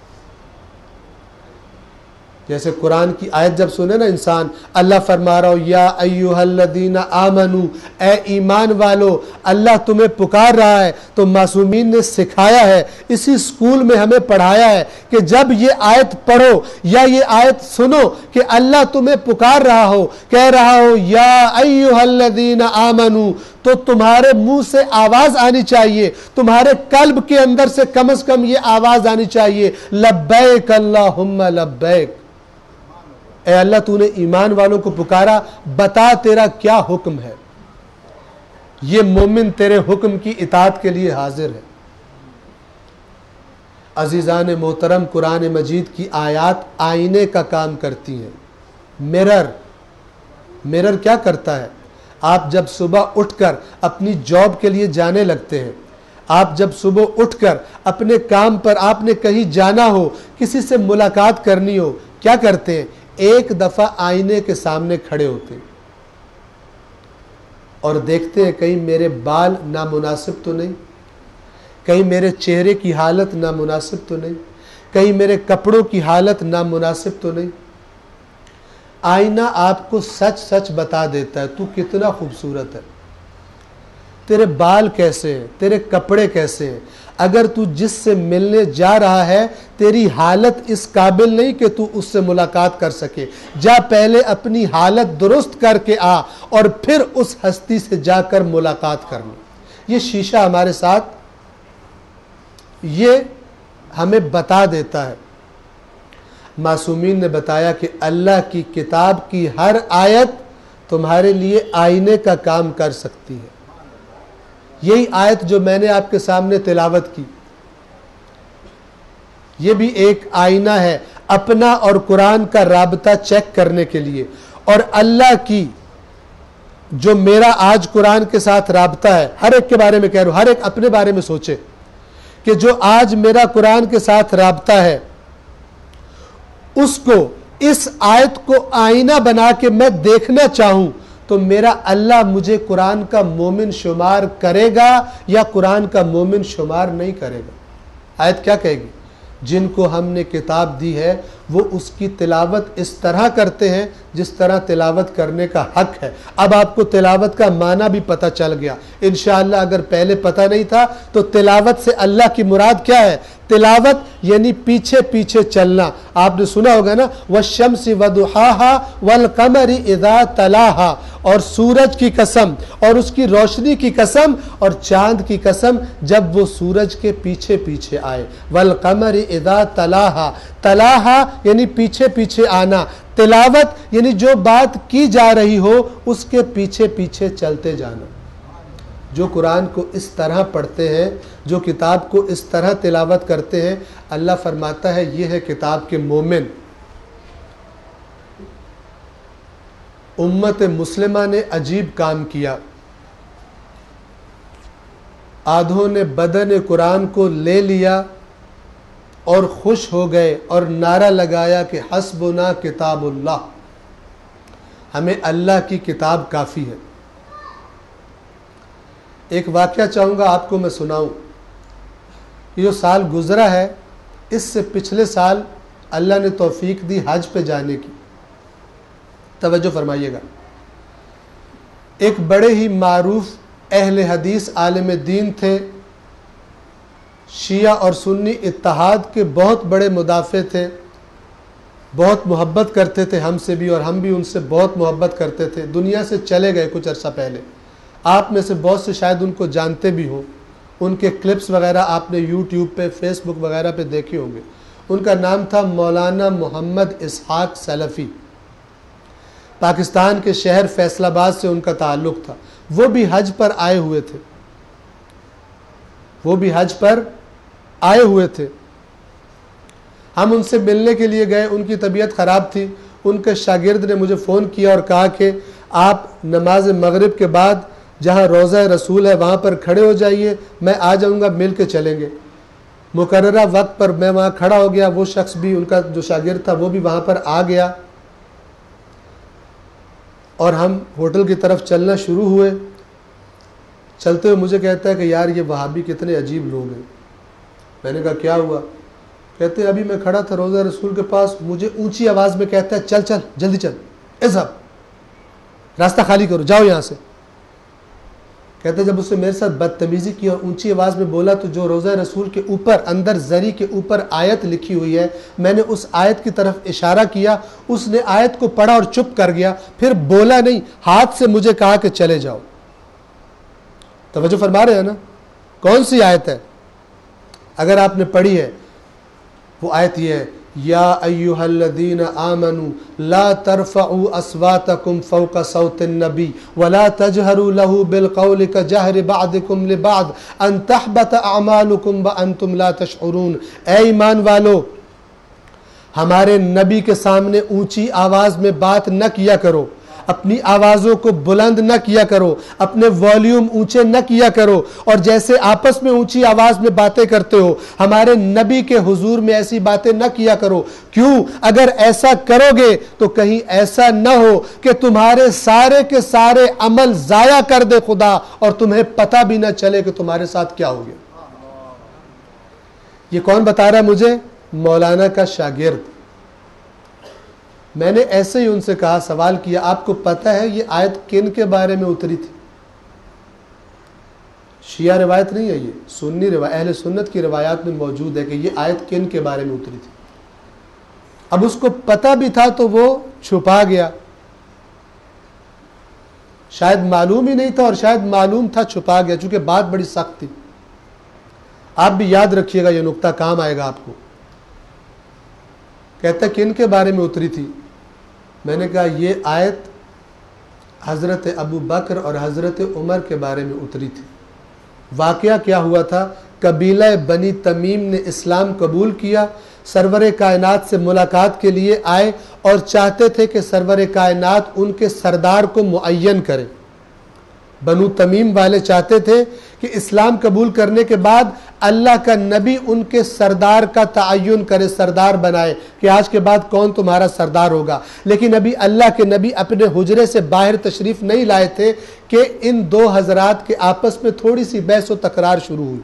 Speaker 2: جیسے قرآن کی آیت جب سنے نا انسان، اللہ فرما رہا ہو یا ایھا الذین آمنو، اے ایمان والو، اللہ تمہیں پکار رہا ہے، تو معصومین نے سکھایا ہے، اسی اسکول میں ہمیں پڑھایا ہے کہ جب یہ آیت پڑھو یا یہ آیت سنو کہ اللہ تمہیں پکار رہا ہو، کہہ رہا ہو یا ایھا الذین آمنو، تو تمہارے منہ سے آواز آنی چاہیے، تمہارے قلب کے اندر سے کم از کم یہ آواز آنی چاہیے لبیک اللہم لبیک۔ اے اللہ تو نے ایمان والوں کو پکارا، بتا تیرا کیا حکم ہے۔ یہ مومن تیرے حکم کی اطاعت کے لیے حاضر ہے۔ عزیزان محترم، قرآن مجید کی آیات آئینے کا کام کرتی ہیں۔ مرر مرر کیا کرتا ہے؟ آپ جب صبح اٹھ کر اپنی جاب کے لیے جانے لگتے ہیں، آپ جب صبح اٹھ کر اپنے کام پر آپ نے کہیں جانا ہو، کسی سے ملاقات کرنی ہو، کیا کرتے ہیں؟ ایک دفعہ آئینے کے سامنے کھڑے ہوتے ہیں اور دیکھتے ہیں کہیں میرے بال نامناسب تو نہیں، کہیں میرے چہرے کی حالت نامناسب تو نہیں، کہیں میرے کپڑوں کی حالت نامناسب تو نہیں۔ آئینہ آپ کو سچ سچ بتا دیتا ہے تو کتنا خوبصورت ہے، تیرے بال کیسے ہیں، تیرے کپڑے کیسے ہیں۔ اگر تو جس سے ملنے جا رہا ہے تیری حالت اس قابل نہیں کہ تو اس سے ملاقات کر سکے، جا پہلے اپنی حالت درست کر کے آ اور پھر اس ہستی سے جا کر ملاقات کرنا۔ یہ شیشہ ہمارے ساتھ یہ ہمیں بتا دیتا ہے۔ معصومین نے بتایا کہ اللہ کی کتاب کی ہر آیت تمہارے لیے آئینے کا کام کر سکتی ہے۔ یہی آیت جو میں نے آپ کے سامنے تلاوت کی، یہ بھی ایک آئینہ ہے اپنا اور قرآن کا رابطہ چیک کرنے کے لیے، اور اللہ کی جو میرا آج قرآن کے ساتھ رابطہ ہے، ہر ایک کے بارے میں کہہ رہا ہوں، ہر ایک اپنے بارے میں سوچے کہ جو آج میرا قرآن کے ساتھ رابطہ ہے، اس کو اس آیت کو آئینہ بنا کے میں دیکھنا چاہوں تو میرا اللہ مجھے قرآن کا مومن شمار کرے گا یا قرآن کا مومن شمار نہیں کرے گا؟ آیت کیا کہے گی؟ جن کو ہم نے کتاب دی ہے وہ اس کی تلاوت اس طرح کرتے ہیں جس طرح تلاوت کرنے کا حق ہے۔ اب آپ کو تلاوت کا معنی بھی پتہ چل گیا انشاءاللہ۔ اگر پہلے پتہ نہیں تھا تو تلاوت سے اللہ کی مراد کیا ہے؟ تلاوت یعنی پیچھے پیچھے چلنا۔ آپ نے سنا ہوگا نا، وَالشَّمْسِ وَضُحَاهَا وَالْقَمَرِ إِذَا تَلَاهَا، اور سورج کی قسم اور اس کی روشنی کی قسم اور چاند کی قسم جب وہ سورج کے پیچھے پیچھے آئے. والقمر اذا تلاہا، تلاہا یعنی پیچھے پیچھے آنا، تلاوت یعنی جو بات کی جا رہی ہو اس کے پیچھے پیچھے چلتے جانا. جو قرآن کو اس طرح پڑھتے ہیں، جو کتاب کو اس طرح تلاوت کرتے ہیں، اللہ فرماتا ہے یہ ہے کتاب کے مومن. امت مسلمہ نے عجیب کام کیا. آدھوں نے بدن قرآن کو لے لیا اور خوش ہو گئے اور نعرہ لگایا کہ حسبنا کتاب اللہ، ہمیں اللہ کی کتاب کافی ہے. ایک واقعہ چاہوں گا آپ کو میں سناؤں. یہ جو سال گزرا ہے اس سے پچھلے سال اللہ نے توفیق دی حج پہ جانے کی. توجہ فرمائیے گا. ایک بڑے ہی معروف اہل حدیث عالم دین تھے، شیعہ اور سنی اتحاد کے بہت بڑے مدافع تھے، بہت محبت کرتے تھے ہم سے بھی اور ہم بھی ان سے بہت محبت کرتے تھے. دنیا سے چلے گئے کچھ عرصہ پہلے. آپ میں سے بہت سے شاید ان کو جانتے بھی ہوں، ان کے کلپس وغیرہ آپ نے یوٹیوب پہ فیس بک وغیرہ پہ دیکھے ہوں گے. ان کا نام تھا مولانا محمد اسحاق سلفی. پاکستان کے شہر فیصل آباد سے ان کا تعلق تھا. وہ بھی حج پر آئے ہوئے تھے وہ بھی حج پر آئے ہوئے تھے ہم ان سے ملنے کے لیے گئے. ان کی طبیعت خراب تھی. ان کے شاگرد نے مجھے فون کیا اور کہا کہ آپ نماز مغرب کے بعد جہاں روضہ رسول ہے وہاں پر کھڑے ہو جائیے، میں آ جاؤں گا، مل کے چلیں گے. مقررہ وقت پر میں وہاں کھڑا ہو گیا. وہ شخص بھی، ان کا جو شاگرد تھا وہ بھی وہاں پر آ گیا اور ہم ہوٹل کی طرف چلنا شروع ہوئے. چلتے ہوئے مجھے کہتا ہے کہ یار یہ وہابی کتنے عجیب لوگ ہیں. میں نے کہا کیا ہوا؟ کہتے ہیں ابھی میں کھڑا تھا روضہ رسول کے پاس، مجھے اونچی آواز میں کہتا ہے چل چل جلدی چل، اذهب، راستہ خالی کرو، جاؤ یہاں سے. کہتے ہیں جب اس نے میرے ساتھ بدتمیزی کی اور اونچی آواز میں بولا تو جو روضہ رسول کے اوپر اندر زری کے اوپر آیت لکھی ہوئی ہے، میں نے اس آیت کی طرف اشارہ کیا. اس نے آیت کو پڑھا اور چپ کر گیا، پھر بولا نہیں، ہاتھ سے مجھے کہا کہ چلے جاؤ. توجہ فرما رہے ہیں نا؟ کون سی آیت ہے؟ اگر آپ نے پڑھی ہے وہ آیت یہ ہے، یا ایہا الذین آمنوا لا ترفعوا اصواتکم فوق صوت النبی ولا تجہروا لہ بالقول کجہر بعضکم لبعض ان تحبط اعمالکم وانتم لا تشعرون. اے ایمان والو، ہمارے نبی کے سامنے اونچی آواز میں بات نہ کیا کرو، اپنی آوازوں کو بلند نہ کیا کرو، اپنے والیوم اونچے نہ کیا کرو، اور جیسے آپس میں اونچی آواز میں باتیں کرتے ہو ہمارے نبی کے حضور میں ایسی باتیں نہ کیا کرو. کیوں؟ اگر ایسا کرو گے تو کہیں ایسا نہ ہو کہ تمہارے سارے کے سارے عمل ضائع کر دے خدا اور تمہیں پتہ بھی نہ چلے کہ تمہارے ساتھ کیا ہو گیا. یہ کون بتا رہا ہے مجھے؟ مولانا کا شاگرد. میں نے ایسے ہی ان سے کہا، سوال کیا، آپ کو پتہ ہے یہ آیت کن کے بارے میں اتری تھی؟ شیعہ روایت نہیں ہے، یہ سنی روایت، اہل سنت کی روایات میں موجود ہے کہ یہ آیت کن کے بارے میں اتری تھی. اب اس کو پتہ بھی تھا تو وہ چھپا گیا. شاید معلوم ہی نہیں تھا اور شاید معلوم تھا چھپا گیا، چونکہ بات بڑی سخت تھی. آپ بھی یاد رکھیے گا، یہ نقطہ کام آئے گا آپ کو. کہتا ہے کن کے بارے میں اتری تھی؟ میں نے کہا یہ آیت حضرت ابو بکر اور حضرت عمر کے بارے میں اتری تھی. واقعہ کیا ہوا تھا؟ قبیلہ بنی تمیم نے اسلام قبول کیا، سرور کائنات سے ملاقات کے لیے آئے اور چاہتے تھے کہ سرور کائنات ان کے سردار کو معین کرے. بنو تمیم والے چاہتے تھے کہ اسلام قبول کرنے کے بعد اللہ کا نبی ان کے سردار کا تعین کرے، سردار بنائے کہ آج کے بعد کون تمہارا سردار ہوگا. لیکن ابھی اللہ کے نبی اپنے حجرے سے باہر تشریف نہیں لائے تھے کہ ان دو حضرات کے آپس میں تھوڑی سی بحث و تکرار شروع ہوئی.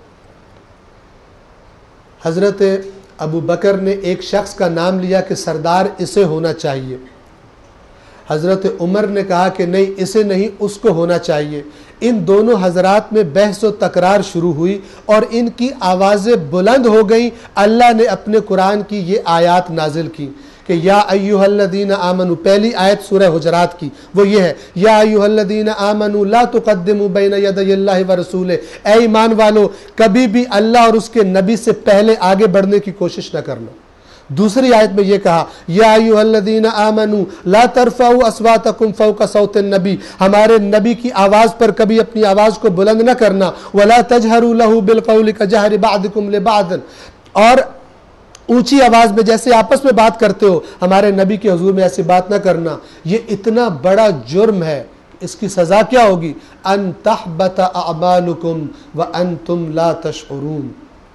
Speaker 2: حضرت ابو بکر نے ایک شخص کا نام لیا کہ سردار اسے ہونا چاہیے. حضرت عمر نے کہا کہ نہیں اسے نہیں، اس کو ہونا چاہیے. ان دونوں حضرات میں بحث و تکرار شروع ہوئی اور ان کی آوازیں بلند ہو گئیں. اللہ نے اپنے قرآن کی یہ آیات نازل کی کہ یا ایھا الذین آمنوا، پہلی آیت سورہ حجرات کی وہ یہ ہے، یا ایھا الذین آمنوا لا تقدموا بین یدی اللہ ورسولہ، اے ایمان والو کبھی بھی اللہ اور اس کے نبی سے پہلے آگے بڑھنے کی کوشش نہ کرنا. دوسری آیت میں یہ کہا یا ایھا الذین آمنوا لا ترفعوا اصواتکم فوق صوت النبی، ہمارے نبی کی آواز پر کبھی اپنی آواز کو بلند نہ کرنا. ولا تجہروا لہ بالقول کجہر بعضکم لبعض، اور اونچی آواز میں جیسے آپس میں بات کرتے ہو ہمارے نبی کے حضور میں ایسی بات نہ کرنا. یہ اتنا بڑا جرم ہے، اس کی سزا کیا ہوگی؟ ان تحبط اعمالکم وانتم لا تشعرون.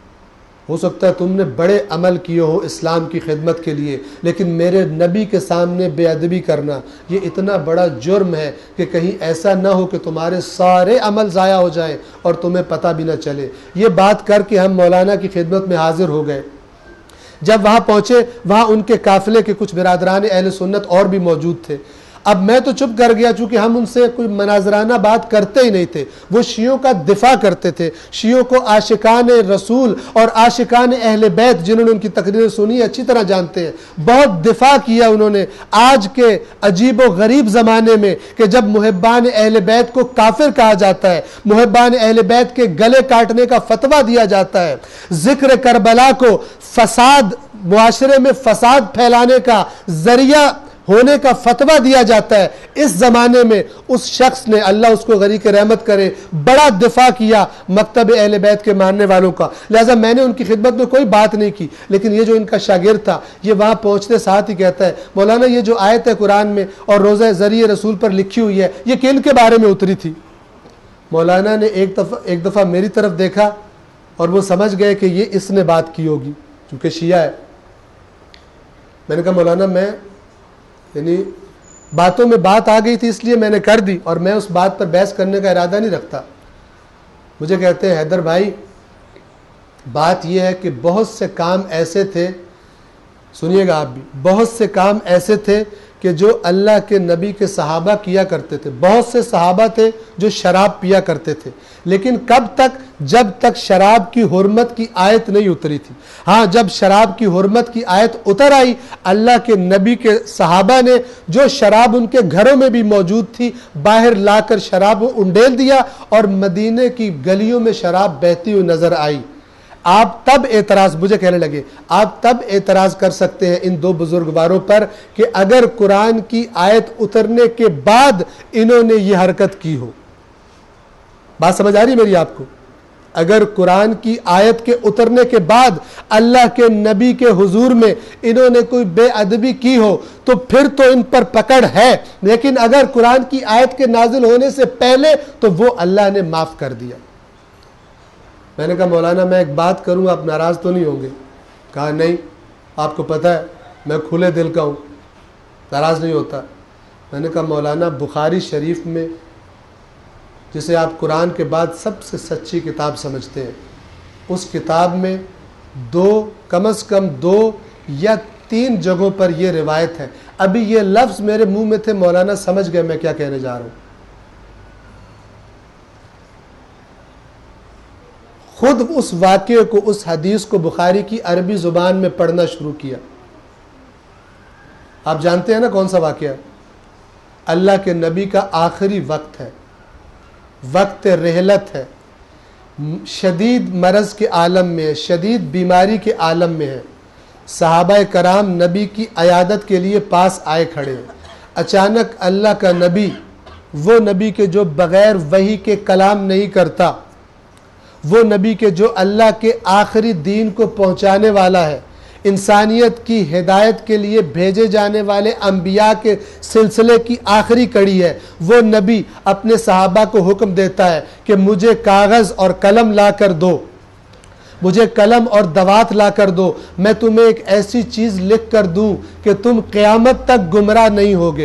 Speaker 2: ہو سکتا ہے تم نے بڑے عمل کیے ہو اسلام کی خدمت کے لیے، لیکن میرے نبی کے سامنے بے ادبی کرنا یہ اتنا بڑا جرم ہے کہ کہیں ایسا نہ ہو کہ تمہارے سارے عمل ضائع ہو جائیں اور تمہیں پتہ بھی نہ چلے. یہ بات کر کے ہم مولانا کی خدمت میں حاضر ہو گئے. جب وہاں پہنچے وہاں ان کے قافلے کے کچھ برادران اہل سنت اور بھی موجود تھے. اب میں تو چپ کر گیا چونکہ ہم ان سے کوئی مناظرانہ بات کرتے ہی نہیں تھے. وہ شیعوں کا دفاع کرتے تھے، شیعوں کو عاشقان رسول اور عاشقان اہل بیت جنہوں نے ان کی تقریر سنی اچھی طرح جانتے ہیں، بہت دفاع کیا انہوں نے آج کے عجیب و غریب زمانے میں کہ جب محبان اہل بیت کو کافر کہا جاتا ہے، محبان اہل بیت کے گلے کاٹنے کا فتویٰ دیا جاتا ہے، ذکر کربلا کو فساد، معاشرے میں فساد پھیلانے کا ذریعہ ہونے کا فتویٰ دیا جاتا ہے. اس زمانے میں اس شخص نے، اللہ اس کو غریق رحمت کرے، بڑا دفاع کیا مکتب اہل بیت کے ماننے والوں کا. لہذا میں نے ان کی خدمت میں کوئی بات نہیں کی، لیکن یہ جو ان کا شاگرد تھا یہ وہاں پہنچتے ساتھ ہی کہتا ہے مولانا یہ جو آیت ہے قرآن میں اور روضہ ذریعہ رسول پر لکھی ہوئی ہے یہ کن کے بارے میں اتری تھی؟ مولانا نے ایک دفعہ ایک دفعہ میری طرف دیکھا اور وہ سمجھ گئے کہ یہ اس نے بات کی ہوگی چونکہ شیعہ ہے. میں نے کہا مولانا میں یعنی باتوں میں بات آ گئی تھی اس لیے میں نے کر دی اور میں اس بات پر بحث کرنے کا ارادہ نہیں رکھتا. مجھے کہتے ہیں حیدر بھائی بات یہ ہے کہ بہت سے کام ایسے تھے، سنیے گا آپ بھی، بہت سے کام ایسے تھے کہ جو اللہ کے نبی کے صحابہ کیا کرتے تھے. بہت سے صحابہ تھے جو شراب پیا کرتے تھے، لیکن کب تک؟ جب تک شراب کی حرمت کی آیت نہیں اتری تھی. ہاں جب شراب کی حرمت کی آیت اتر آئی اللہ کے نبی کے صحابہ نے جو شراب ان کے گھروں میں بھی موجود تھی باہر لا کر شراب انڈیل دیا اور مدینے کی گلیوں میں شراب بہتی ہوئی نظر آئی. آپ تب اعتراض، مجھے کہنے لگے آپ تب اعتراض کر سکتے ہیں ان دو بزرگواروں پر کہ اگر قرآن کی آیت اترنے کے بعد انہوں نے یہ حرکت کی ہو. بات سمجھ آ رہی میری آپ کو؟ اگر قرآن کی آیت کے اترنے کے بعد اللہ کے نبی کے حضور میں انہوں نے کوئی بے ادبی کی ہو تو پھر تو ان پر پکڑ ہے، لیکن اگر قرآن کی آیت کے نازل ہونے سے پہلے تو وہ اللہ نے معاف کر دیا. میں نے کہا مولانا میں ایک بات کروں آپ ناراض تو نہیں ہوں گے؟ کہا نہیں، آپ کو پتہ ہے میں کھلے دل کا ہوں، ناراض نہیں ہوتا. میں نے کہا مولانا بخاری شریف میں جسے آپ قرآن کے بعد سب سے سچی کتاب سمجھتے ہیں اس کتاب میں دو کم از کم دو یا تین جگہوں پر یہ روایت ہے. ابھی یہ لفظ میرے منہ میں تھے مولانا سمجھ گئے میں کیا کہنے جا رہا ہوں. خود اس واقعے کو، اس حدیث کو بخاری کی عربی زبان میں پڑھنا شروع کیا. آپ جانتے ہیں نا کون سا واقعہ؟ اللہ کے نبی کا آخری وقت ہے، وقت رحلت ہے، شدید مرض کے عالم میں ہے، شدید بیماری کے عالم میں ہے. صحابہ کرام نبی کی عیادت کے لیے پاس آئے کھڑے ہیں. اچانک اللہ کا نبی، وہ نبی کے جو بغیر وحی کے کلام نہیں کرتا، وہ نبی کے جو اللہ کے آخری دین کو پہنچانے والا ہے، انسانیت کی ہدایت کے لیے بھیجے جانے والے انبیاء کے سلسلے کی آخری کڑی ہے، وہ نبی اپنے صحابہ کو حکم دیتا ہے کہ مجھے کاغذ اور قلم لا کر دو، مجھے قلم اور دوات لا کر دو، میں تمہیں ایک ایسی چیز لکھ کر دوں کہ تم قیامت تک گمراہ نہیں ہوگے.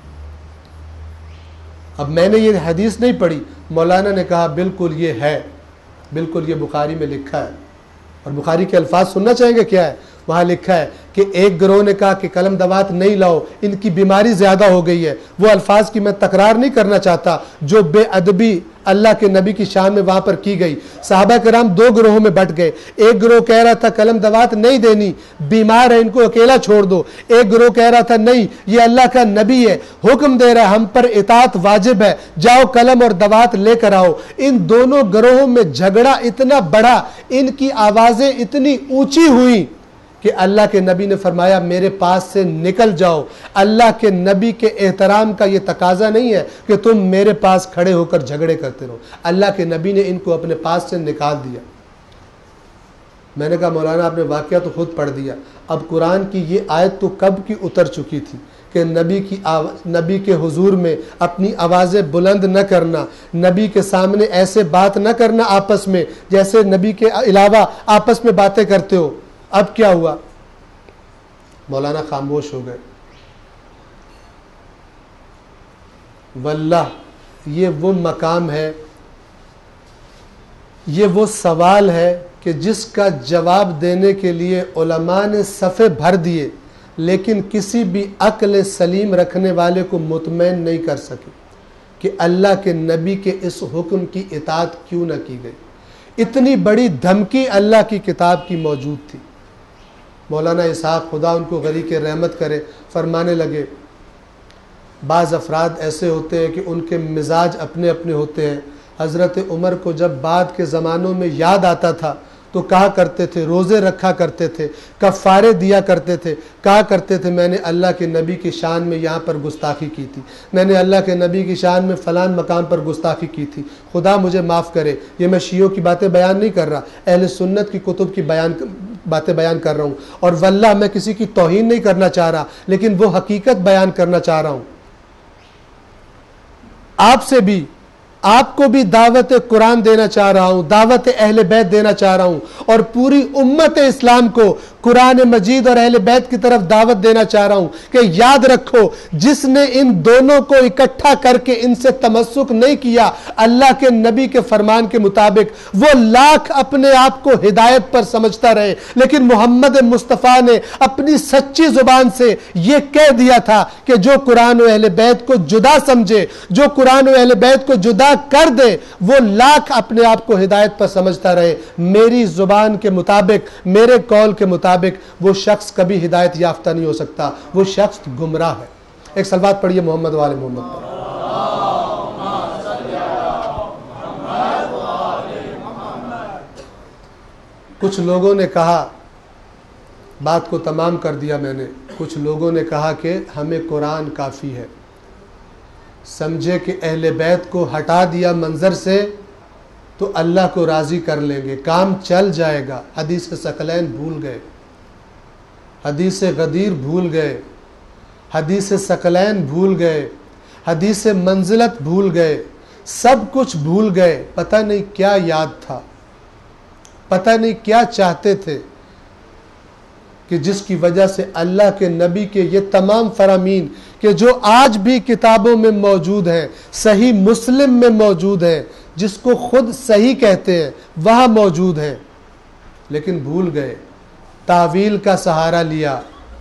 Speaker 2: اب میں نے یہ حدیث نہیں پڑھی، مولانا نے کہا بالکل یہ ہے، بالکل یہ بخاری میں لکھا ہے. اور بخاری کے الفاظ سننا چاہیں گے کیا ہے؟ وہاں لکھا ہے کہ ایک گروہ نے کہا کہ قلم دوات نہیں لاؤ، ان کی بیماری زیادہ ہو گئی ہے. وہ الفاظ کی میں تکرار نہیں کرنا چاہتا جو بے ادبی اللہ کے نبی کی شان میں وہاں پر کی گئی. صحابہ کرام دو گروہوں میں بٹ گئے. ایک گروہ کہہ رہا تھا قلم دوات نہیں دینی, بیمار ہے ان کو اکیلا چھوڑ دو. ایک گروہ کہہ رہا تھا نہیں, یہ اللہ کا نبی ہے, حکم دے رہا ہے, ہم پر اطاعت واجب ہے, جاؤ قلم اور دوات لے کر آؤ. ان دونوں گروہوں میں جھگڑا اتنا بڑا, ان کی آوازیں اتنی اونچی ہوئیں کہ اللہ کے نبی نے فرمایا میرے پاس سے نکل جاؤ. اللہ کے نبی کے احترام کا یہ تقاضا نہیں ہے کہ تم میرے پاس کھڑے ہو کر جھگڑے کرتے رہو. اللہ کے نبی نے ان کو اپنے پاس سے نکال دیا. میں نے کہا مولانا آپ نے واقعہ تو خود پڑھ دیا, اب قرآن کی یہ آیت تو کب کی اتر چکی تھی کہ نبی کی آواز, نبی کے حضور میں اپنی آوازیں بلند نہ کرنا, نبی کے سامنے ایسے بات نہ کرنا آپس میں جیسے نبی کے علاوہ آپس میں باتیں کرتے ہو. اب کیا ہوا؟ مولانا خاموش ہو گئے. واللہ یہ وہ مقام ہے, یہ وہ سوال ہے کہ جس کا جواب دینے کے لیے علماء نے صفحے بھر دیے, لیکن کسی بھی عقل سلیم رکھنے والے کو مطمئن نہیں کر سکے کہ اللہ کے نبی کے اس حکم کی اطاعت کیوں نہ کی گئی. اتنی بڑی دھمکی اللہ کی کتاب کی موجود تھی. مولانا اسحاق خدا ان کو غریق رحمت کرے فرمانے لگے بعض افراد ایسے ہوتے ہیں کہ ان کے مزاج اپنے اپنے ہوتے ہیں. حضرت عمر کو جب بعد کے زمانوں میں یاد آتا تھا تو کہا کرتے تھے, روزے رکھا کرتے تھے, کفارے دیا کرتے تھے, کہا کرتے تھے میں نے اللہ کے نبی کی شان میں یہاں پر گستاخی کی تھی, میں نے اللہ کے نبی کی شان میں فلان مقام پر گستاخی کی تھی, خدا مجھے معاف کرے. یہ میں شیعوں کی باتیں بیان نہیں کر رہا, اہل سنت کی کتب کی بیان باتیں بیان کر رہا ہوں. اور واللہ میں کسی کی توہین نہیں کرنا چاہ رہا, لیکن وہ حقیقت بیان کرنا چاہ رہا ہوں. آپ سے بھی, آپ کو بھی دعوت قرآن دینا چاہ رہا ہوں, دعوت اہل بیت دینا چاہ رہا ہوں, اور پوری امت اسلام کو قرآن مجید اور اہل بیت کی طرف دعوت دینا چاہ رہا ہوں کہ یاد رکھو جس نے ان دونوں کو اکٹھا کر کے ان سے تمسک نہیں کیا اللہ کے نبی کے فرمان کے مطابق, وہ لاکھ اپنے آپ کو ہدایت پر سمجھتا رہے, لیکن محمد مصطفیٰ نے اپنی سچی زبان سے یہ کہہ دیا تھا کہ جو قرآن و اہل بیت کو جدا سمجھے, جو قرآن و اہل بیت کو جدا کر دے, وہ لاکھ اپنے آپ کو ہدایت پر سمجھتا رہے. میری زبان کے مطابق, میرے قول کے مطابق وہ شخص کبھی ہدایت یافتہ نہیں ہو سکتا, وہ شخص گمراہ ہے. ایک صلوات پڑھیے محمد والے محمد پر. کچھ لوگوں نے کہا, بات کو تمام کر دیا میں نے, کچھ لوگوں نے کہا کہ ہمیں قرآن کافی ہے, سمجھے کہ اہل بیت کو ہٹا دیا منظر سے تو اللہ کو راضی کر لیں گے, کام چل جائے گا. حدیث ثقلین بھول گئے, حدیث غدیر بھول گئے, حدیث ثقلین بھول گئے, حدیث منزلت بھول گئے, سب کچھ بھول گئے. پتہ نہیں کیا یاد تھا, پتہ نہیں کیا چاہتے تھے کہ جس کی وجہ سے اللہ کے نبی کے یہ تمام فرامین کہ جو آج بھی کتابوں میں موجود ہیں, صحیح مسلم میں موجود ہیں, جس کو خود صحیح کہتے ہیں وہاں موجود ہیں, لیکن بھول گئے. تعویل کا سہارا لیا,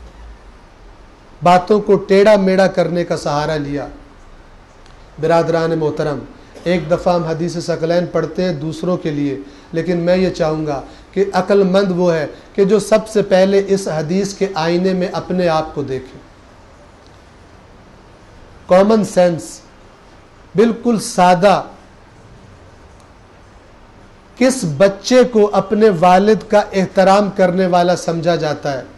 Speaker 2: باتوں کو ٹیڑھا میڑھا کرنے کا سہارا لیا. برادران محترم, ایک دفعہ ہم حدیث ثقلین پڑھتے ہیں دوسروں کے لیے, لیکن میں یہ چاہوں گا کہ عقل مند وہ ہے کہ جو سب سے پہلے اس حدیث کے آئینے میں اپنے آپ کو دیکھے. کامن سینس, بالکل سادہ. کس بچے کو اپنے والد کا احترام کرنے والا سمجھا جاتا ہے؟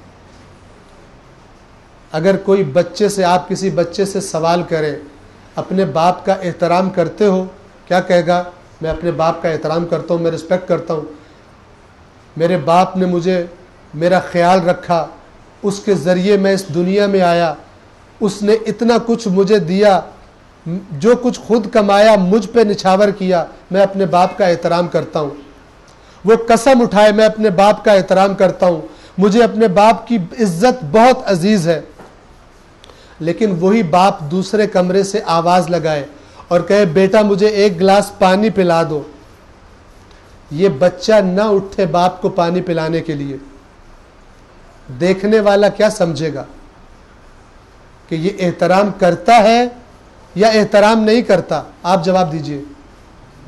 Speaker 2: اگر کوئی بچے سے, آپ کسی بچے سے سوال کریں اپنے باپ کا احترام کرتے ہو, کیا کہے گا؟ میں اپنے باپ کا احترام کرتا ہوں, میں رسپیکٹ کرتا ہوں, میرے باپ نے مجھے میرا خیال رکھا, اس کے ذریعے میں اس دنیا میں آیا, اس نے اتنا کچھ مجھے دیا, جو کچھ خود کمایا مجھ پہ نچھاور کیا, میں اپنے باپ کا احترام کرتا ہوں. وہ قسم اٹھائے میں اپنے باپ کا احترام کرتا ہوں, مجھے اپنے باپ کی عزت بہت عزیز ہے. لیکن وہی باپ دوسرے کمرے سے آواز لگائے اور کہے بیٹا مجھے ایک گلاس پانی پلا دو, یہ بچہ نہ اٹھے باپ کو پانی پلانے کے لیے, دیکھنے والا کیا سمجھے گا کہ یہ احترام کرتا ہے یا احترام نہیں کرتا؟ آپ جواب دیجئے.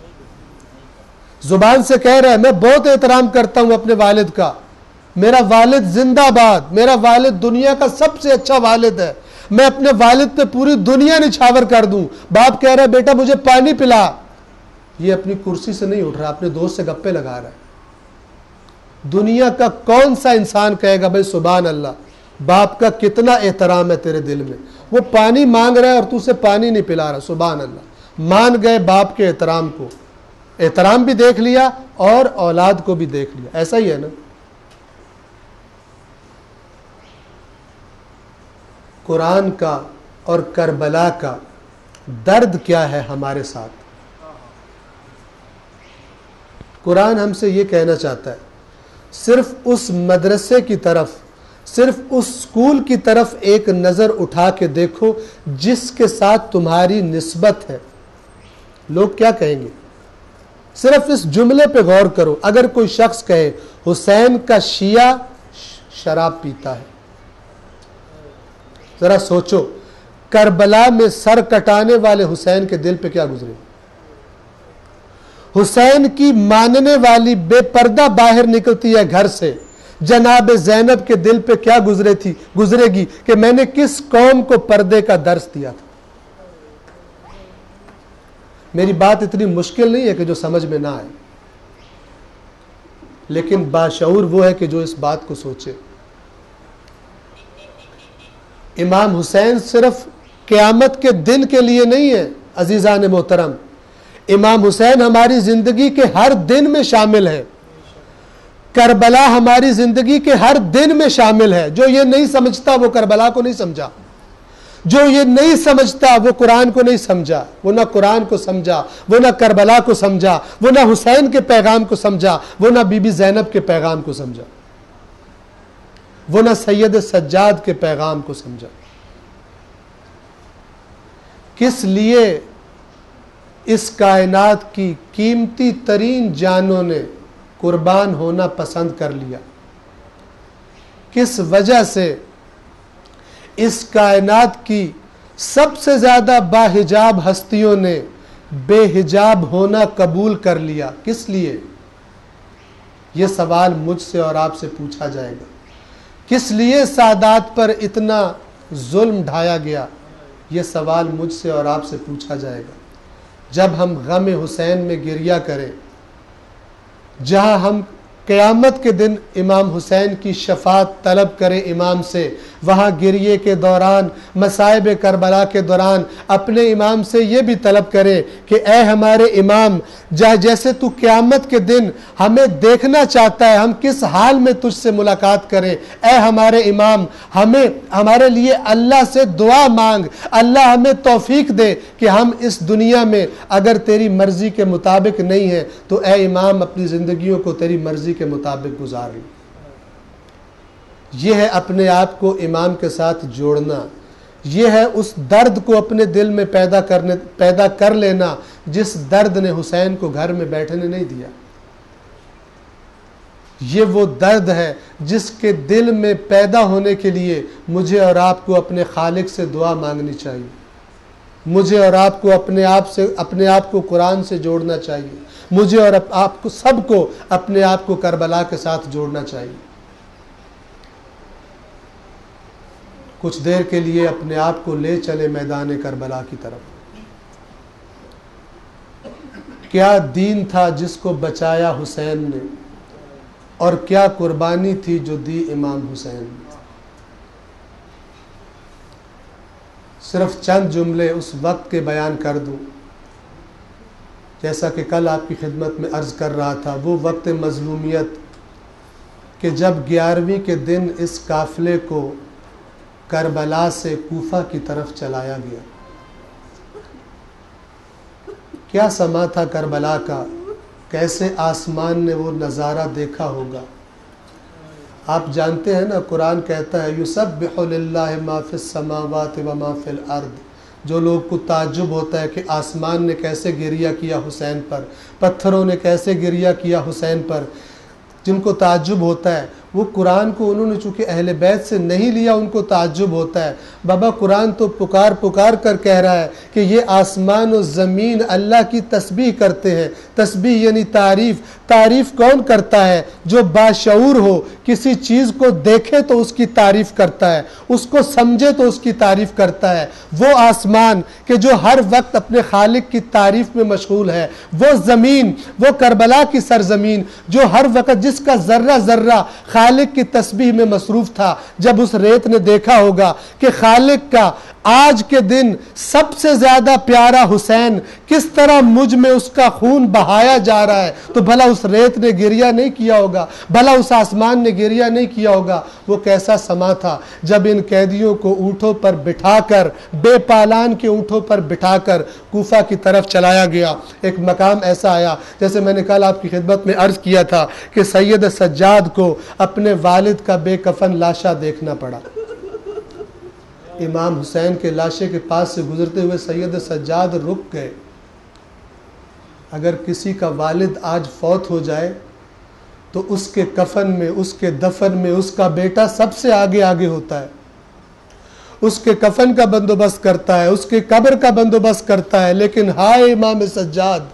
Speaker 2: زبان سے کہہ رہا ہے میں بہت احترام کرتا ہوں اپنے والد کا، میرا والد زندہ باد، میرا والد دنیا کا سب سے اچھا والد ہے، میں اپنے والد پہ پوری دنیا نچھاور کر دوں۔ باپ کہہ رہا ہے بیٹا مجھے پانی پلا، یہ اپنی کرسی سے نہیں اٹھ رہا، اپنے دوست سے گپے لگا رہا ہے۔ دنیا کا کون سا انسان کہے گا بھائی سبحان اللہ، باپ کا کتنا احترام ہے تیرے دل میں، وہ پانی مانگ رہا ہے اور تو اسے پانی نہیں پلا رہا، سبحان اللہ۔ مان گئے باپ کے احترام کو، احترام بھی دیکھ لیا اور اولاد کو بھی دیکھ لیا، ایسا ہی ہے نا۔ قرآن کا اور کربلا کا درد کیا ہے ہمارے ساتھ؟ قرآن ہم سے یہ کہنا چاہتا ہے صرف اس مدرسے کی طرف، صرف اس اسکول کی طرف ایک نظر اٹھا کے دیکھو جس کے ساتھ تمہاری نسبت ہے، لوگ کیا کہیں گے؟ صرف اس جملے پہ غور کرو، اگر کوئی شخص کہے حسین کا شیعہ شراب پیتا ہے، ذرا سوچو کربلا میں سر کٹانے والے حسین کے دل پہ کیا گزرے؟ حسین کی ماننے والی بے پردہ باہر نکلتی ہے گھر سے، جناب زینب کے دل پہ کیا گزرے تھی گزرے گی کہ میں نے کس قوم کو پردے کا درس دیا تھا۔ میری بات اتنی مشکل نہیں ہے کہ جو سمجھ میں نہ آئے، لیکن باشعور وہ ہے کہ جو اس بات کو سوچے۔ امام حسین صرف قیامت کے دن کے لیے نہیں ہے عزیزان محترم، امام حسین ہماری زندگی کے ہر دن میں شامل ہے، کربلا ہماری زندگی کے ہر دن میں شامل ہے۔ جو یہ نہیں سمجھتا وہ کربلا کو نہیں سمجھا، جو یہ نہیں سمجھتا وہ قرآن کو نہیں سمجھا، وہ نہ قرآن کو سمجھا، وہ نہ کربلا کو سمجھا، وہ نہ حسین کے پیغام کو سمجھا، وہ نہ بی بی زینب کے پیغام کو سمجھا، وہ نہ سید سجاد کے پیغام کو سمجھا۔ کس لیے اس کائنات کی قیمتی ترین جانوں نے قربان ہونا پسند کر لیا؟ کس وجہ سے اس کائنات کی سب سے زیادہ باحجاب ہستیوں نے بے حجاب ہونا قبول کر لیا؟ کس لیے؟ یہ سوال مجھ سے اور آپ سے پوچھا جائے گا۔ کس لیے سادات پر اتنا ظلم ڈھایا گیا؟ یہ سوال مجھ سے اور آپ سے پوچھا جائے گا۔ جب ہم غم حسین میں گریہ کریں، جہاں ہم قیامت کے دن امام حسین کی شفاعت طلب کریں امام سے، وہاں گریے کے دوران، مصائب کربلا کے دوران اپنے امام سے یہ بھی طلب کریں کہ اے ہمارے امام، جیسے تو قیامت کے دن ہمیں دیکھنا چاہتا ہے، ہم کس حال میں تجھ سے ملاقات کریں، اے ہمارے امام ہمیں ہمارے لیے اللہ سے دعا مانگ، اللہ ہمیں توفیق دے کہ ہم اس دنیا میں اگر تیری مرضی کے مطابق نہیں ہیں تو اے امام اپنی زندگیوں کو تیری مرضی کے مطابق گزار لیں۔ یہ ہے اپنے آپ کو امام کے ساتھ جوڑنا، یہ ہے اس درد کو اپنے دل میں پیدا کرنے پیدا کر لینا جس درد نے حسین کو گھر میں بیٹھنے نہیں دیا۔ یہ وہ درد ہے جس کے دل میں پیدا ہونے کے لیے مجھے اور آپ کو اپنے خالق سے دعا مانگنی چاہیے، مجھے اور آپ کو اپنے آپ سے اپنے آپ کو قرآن سے جوڑنا چاہیے، مجھے اور آپ کو سب کو اپنے آپ کو کربلا کے ساتھ جوڑنا چاہیے۔ کچھ دیر کے لیے اپنے آپ کو لے چلے میدان کربلا کی طرف۔ کیا دین تھا جس کو بچایا حسین نے، اور کیا قربانی تھی جو دی امام حسین نے۔ صرف چند جملے اس وقت کے بیان کر دوں، جیسا کہ کل آپ کی خدمت میں عرض کر رہا تھا، وہ وقت مظلومیت کہ جب گیارہویں کے دن اس قافلے کو کربلا سے کوفہ کی طرف چلایا گیا۔ کیا سما تھا کربلا کا، کیسے آسمان نے وہ نظارہ دیکھا ہوگا۔ آپ جانتے ہیں نا، قرآن کہتا ہے یسبح للہ ما فی السماوات و ما فی الارض۔ جو لوگ کو تعجب ہوتا ہے کہ آسمان نے کیسے گریہ کیا حسین پر، پتھروں نے کیسے گریہ کیا حسین پر، جن کو تعجب ہوتا ہے وہ قرآن کو انہوں نے چونکہ اہل بیت سے نہیں لیا، ان کو تعجب ہوتا ہے، بابا قرآن تو پکار پکار کر کہہ رہا ہے کہ یہ آسمان و زمین اللہ کی تسبیح کرتے ہیں۔ تسبیح یعنی تعریف۔ تعریف کون کرتا ہے؟ جو باشعور ہو، کسی چیز کو دیکھے تو اس کی تعریف کرتا ہے، اس کو سمجھے تو اس کی تعریف کرتا ہے۔ وہ آسمان کہ جو ہر وقت اپنے خالق کی تعریف میں مشغول ہے، وہ زمین، وہ کربلا کی سرزمین جو ہر وقت جس کا ذرہ ذرہ خالق کی تسبیح میں مصروف تھا، جب اس ریت نے دیکھا ہوگا کہ خالق کا آج کے دن سب سے زیادہ پیارا حسین کس طرح مجھ میں اس کا خون بہایا جا رہا ہے، تو بھلا اس ریت نے گریہ نہیں کیا ہوگا، بھلا اس آسمان نے گریہ نہیں کیا ہوگا۔ وہ کیسا سما تھا جب ان قیدیوں کو اونٹوں پر بٹھا کر، بے پالان کے اونٹوں پر بٹھا کر کوفہ کی طرف چلایا گیا۔ ایک مقام ایسا آیا، جیسے میں نے کل آپ کی خدمت میں عرض کیا تھا کہ سید سجاد کو اپنے والد کا بے کفن لاشا دیکھنا پڑا۔ امام حسین کے لاشے کے پاس سے گزرتے ہوئے سید سجاد رک گئے۔ اگر کسی کا والد آج فوت ہو جائے تو اس کے کفن میں، اس کے دفن میں اس کا بیٹا سب سے آگے آگے ہوتا ہے، اس کے کفن کا بندوبست کرتا ہے، اس کے قبر کا بندوبست کرتا ہے۔ لیکن ہائے امام سجاد،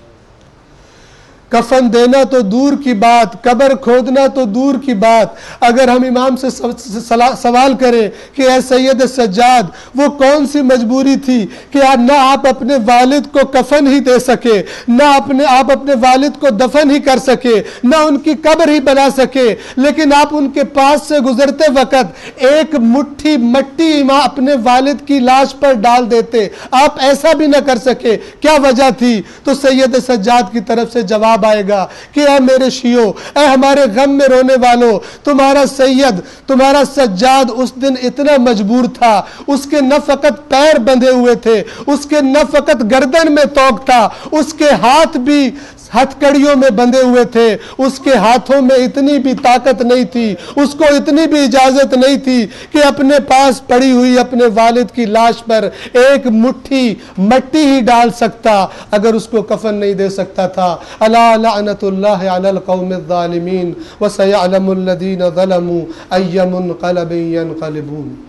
Speaker 2: کفن دینا تو دور کی بات، قبر کھودنا تو دور کی بات۔ اگر ہم امام سے سوال کریں کہ اے سید سجاد، وہ کون سی مجبوری تھی کہ نہ آپ اپنے والد کو کفن ہی دے سکے، نہ اپنے آپ اپنے والد کو دفن ہی کر سکے، نہ ان کی قبر ہی بنا سکے، لیکن آپ ان کے پاس سے گزرتے وقت ایک مٹھی مٹی اپنے والد کی لاش پر ڈال دیتے، آپ ایسا بھی نہ کر سکے، کیا وجہ تھی؟ تو سید سجاد کی طرف سے جواب آئے گا کہ اے میرے شیعو، اے ہمارے غم میں رونے والوں، تمہارا سید، تمہارا سجاد اس دن اتنا مجبور تھا، اس کے نہ فقط پیر بندھے ہوئے تھے، اس کے نہ فقط گردن میں توق تھا، اس کے ہاتھ بھی ہتھ کڑیوں میں بندھے ہوئے تھے، اس کے ہاتھوں میں اتنی بھی طاقت نہیں تھی، اس کو اتنی بھی اجازت نہیں تھی کہ اپنے پاس پڑی ہوئی اپنے والد کی لاش پر ایک مٹھی مٹی ہی ڈال سکتا اگر اس کو کفن نہیں دے سکتا تھا۔ الا لعنت اللہ علی القوم الظالمین وسیعلم الذین ظلموا ای منقلب ینقلبون۔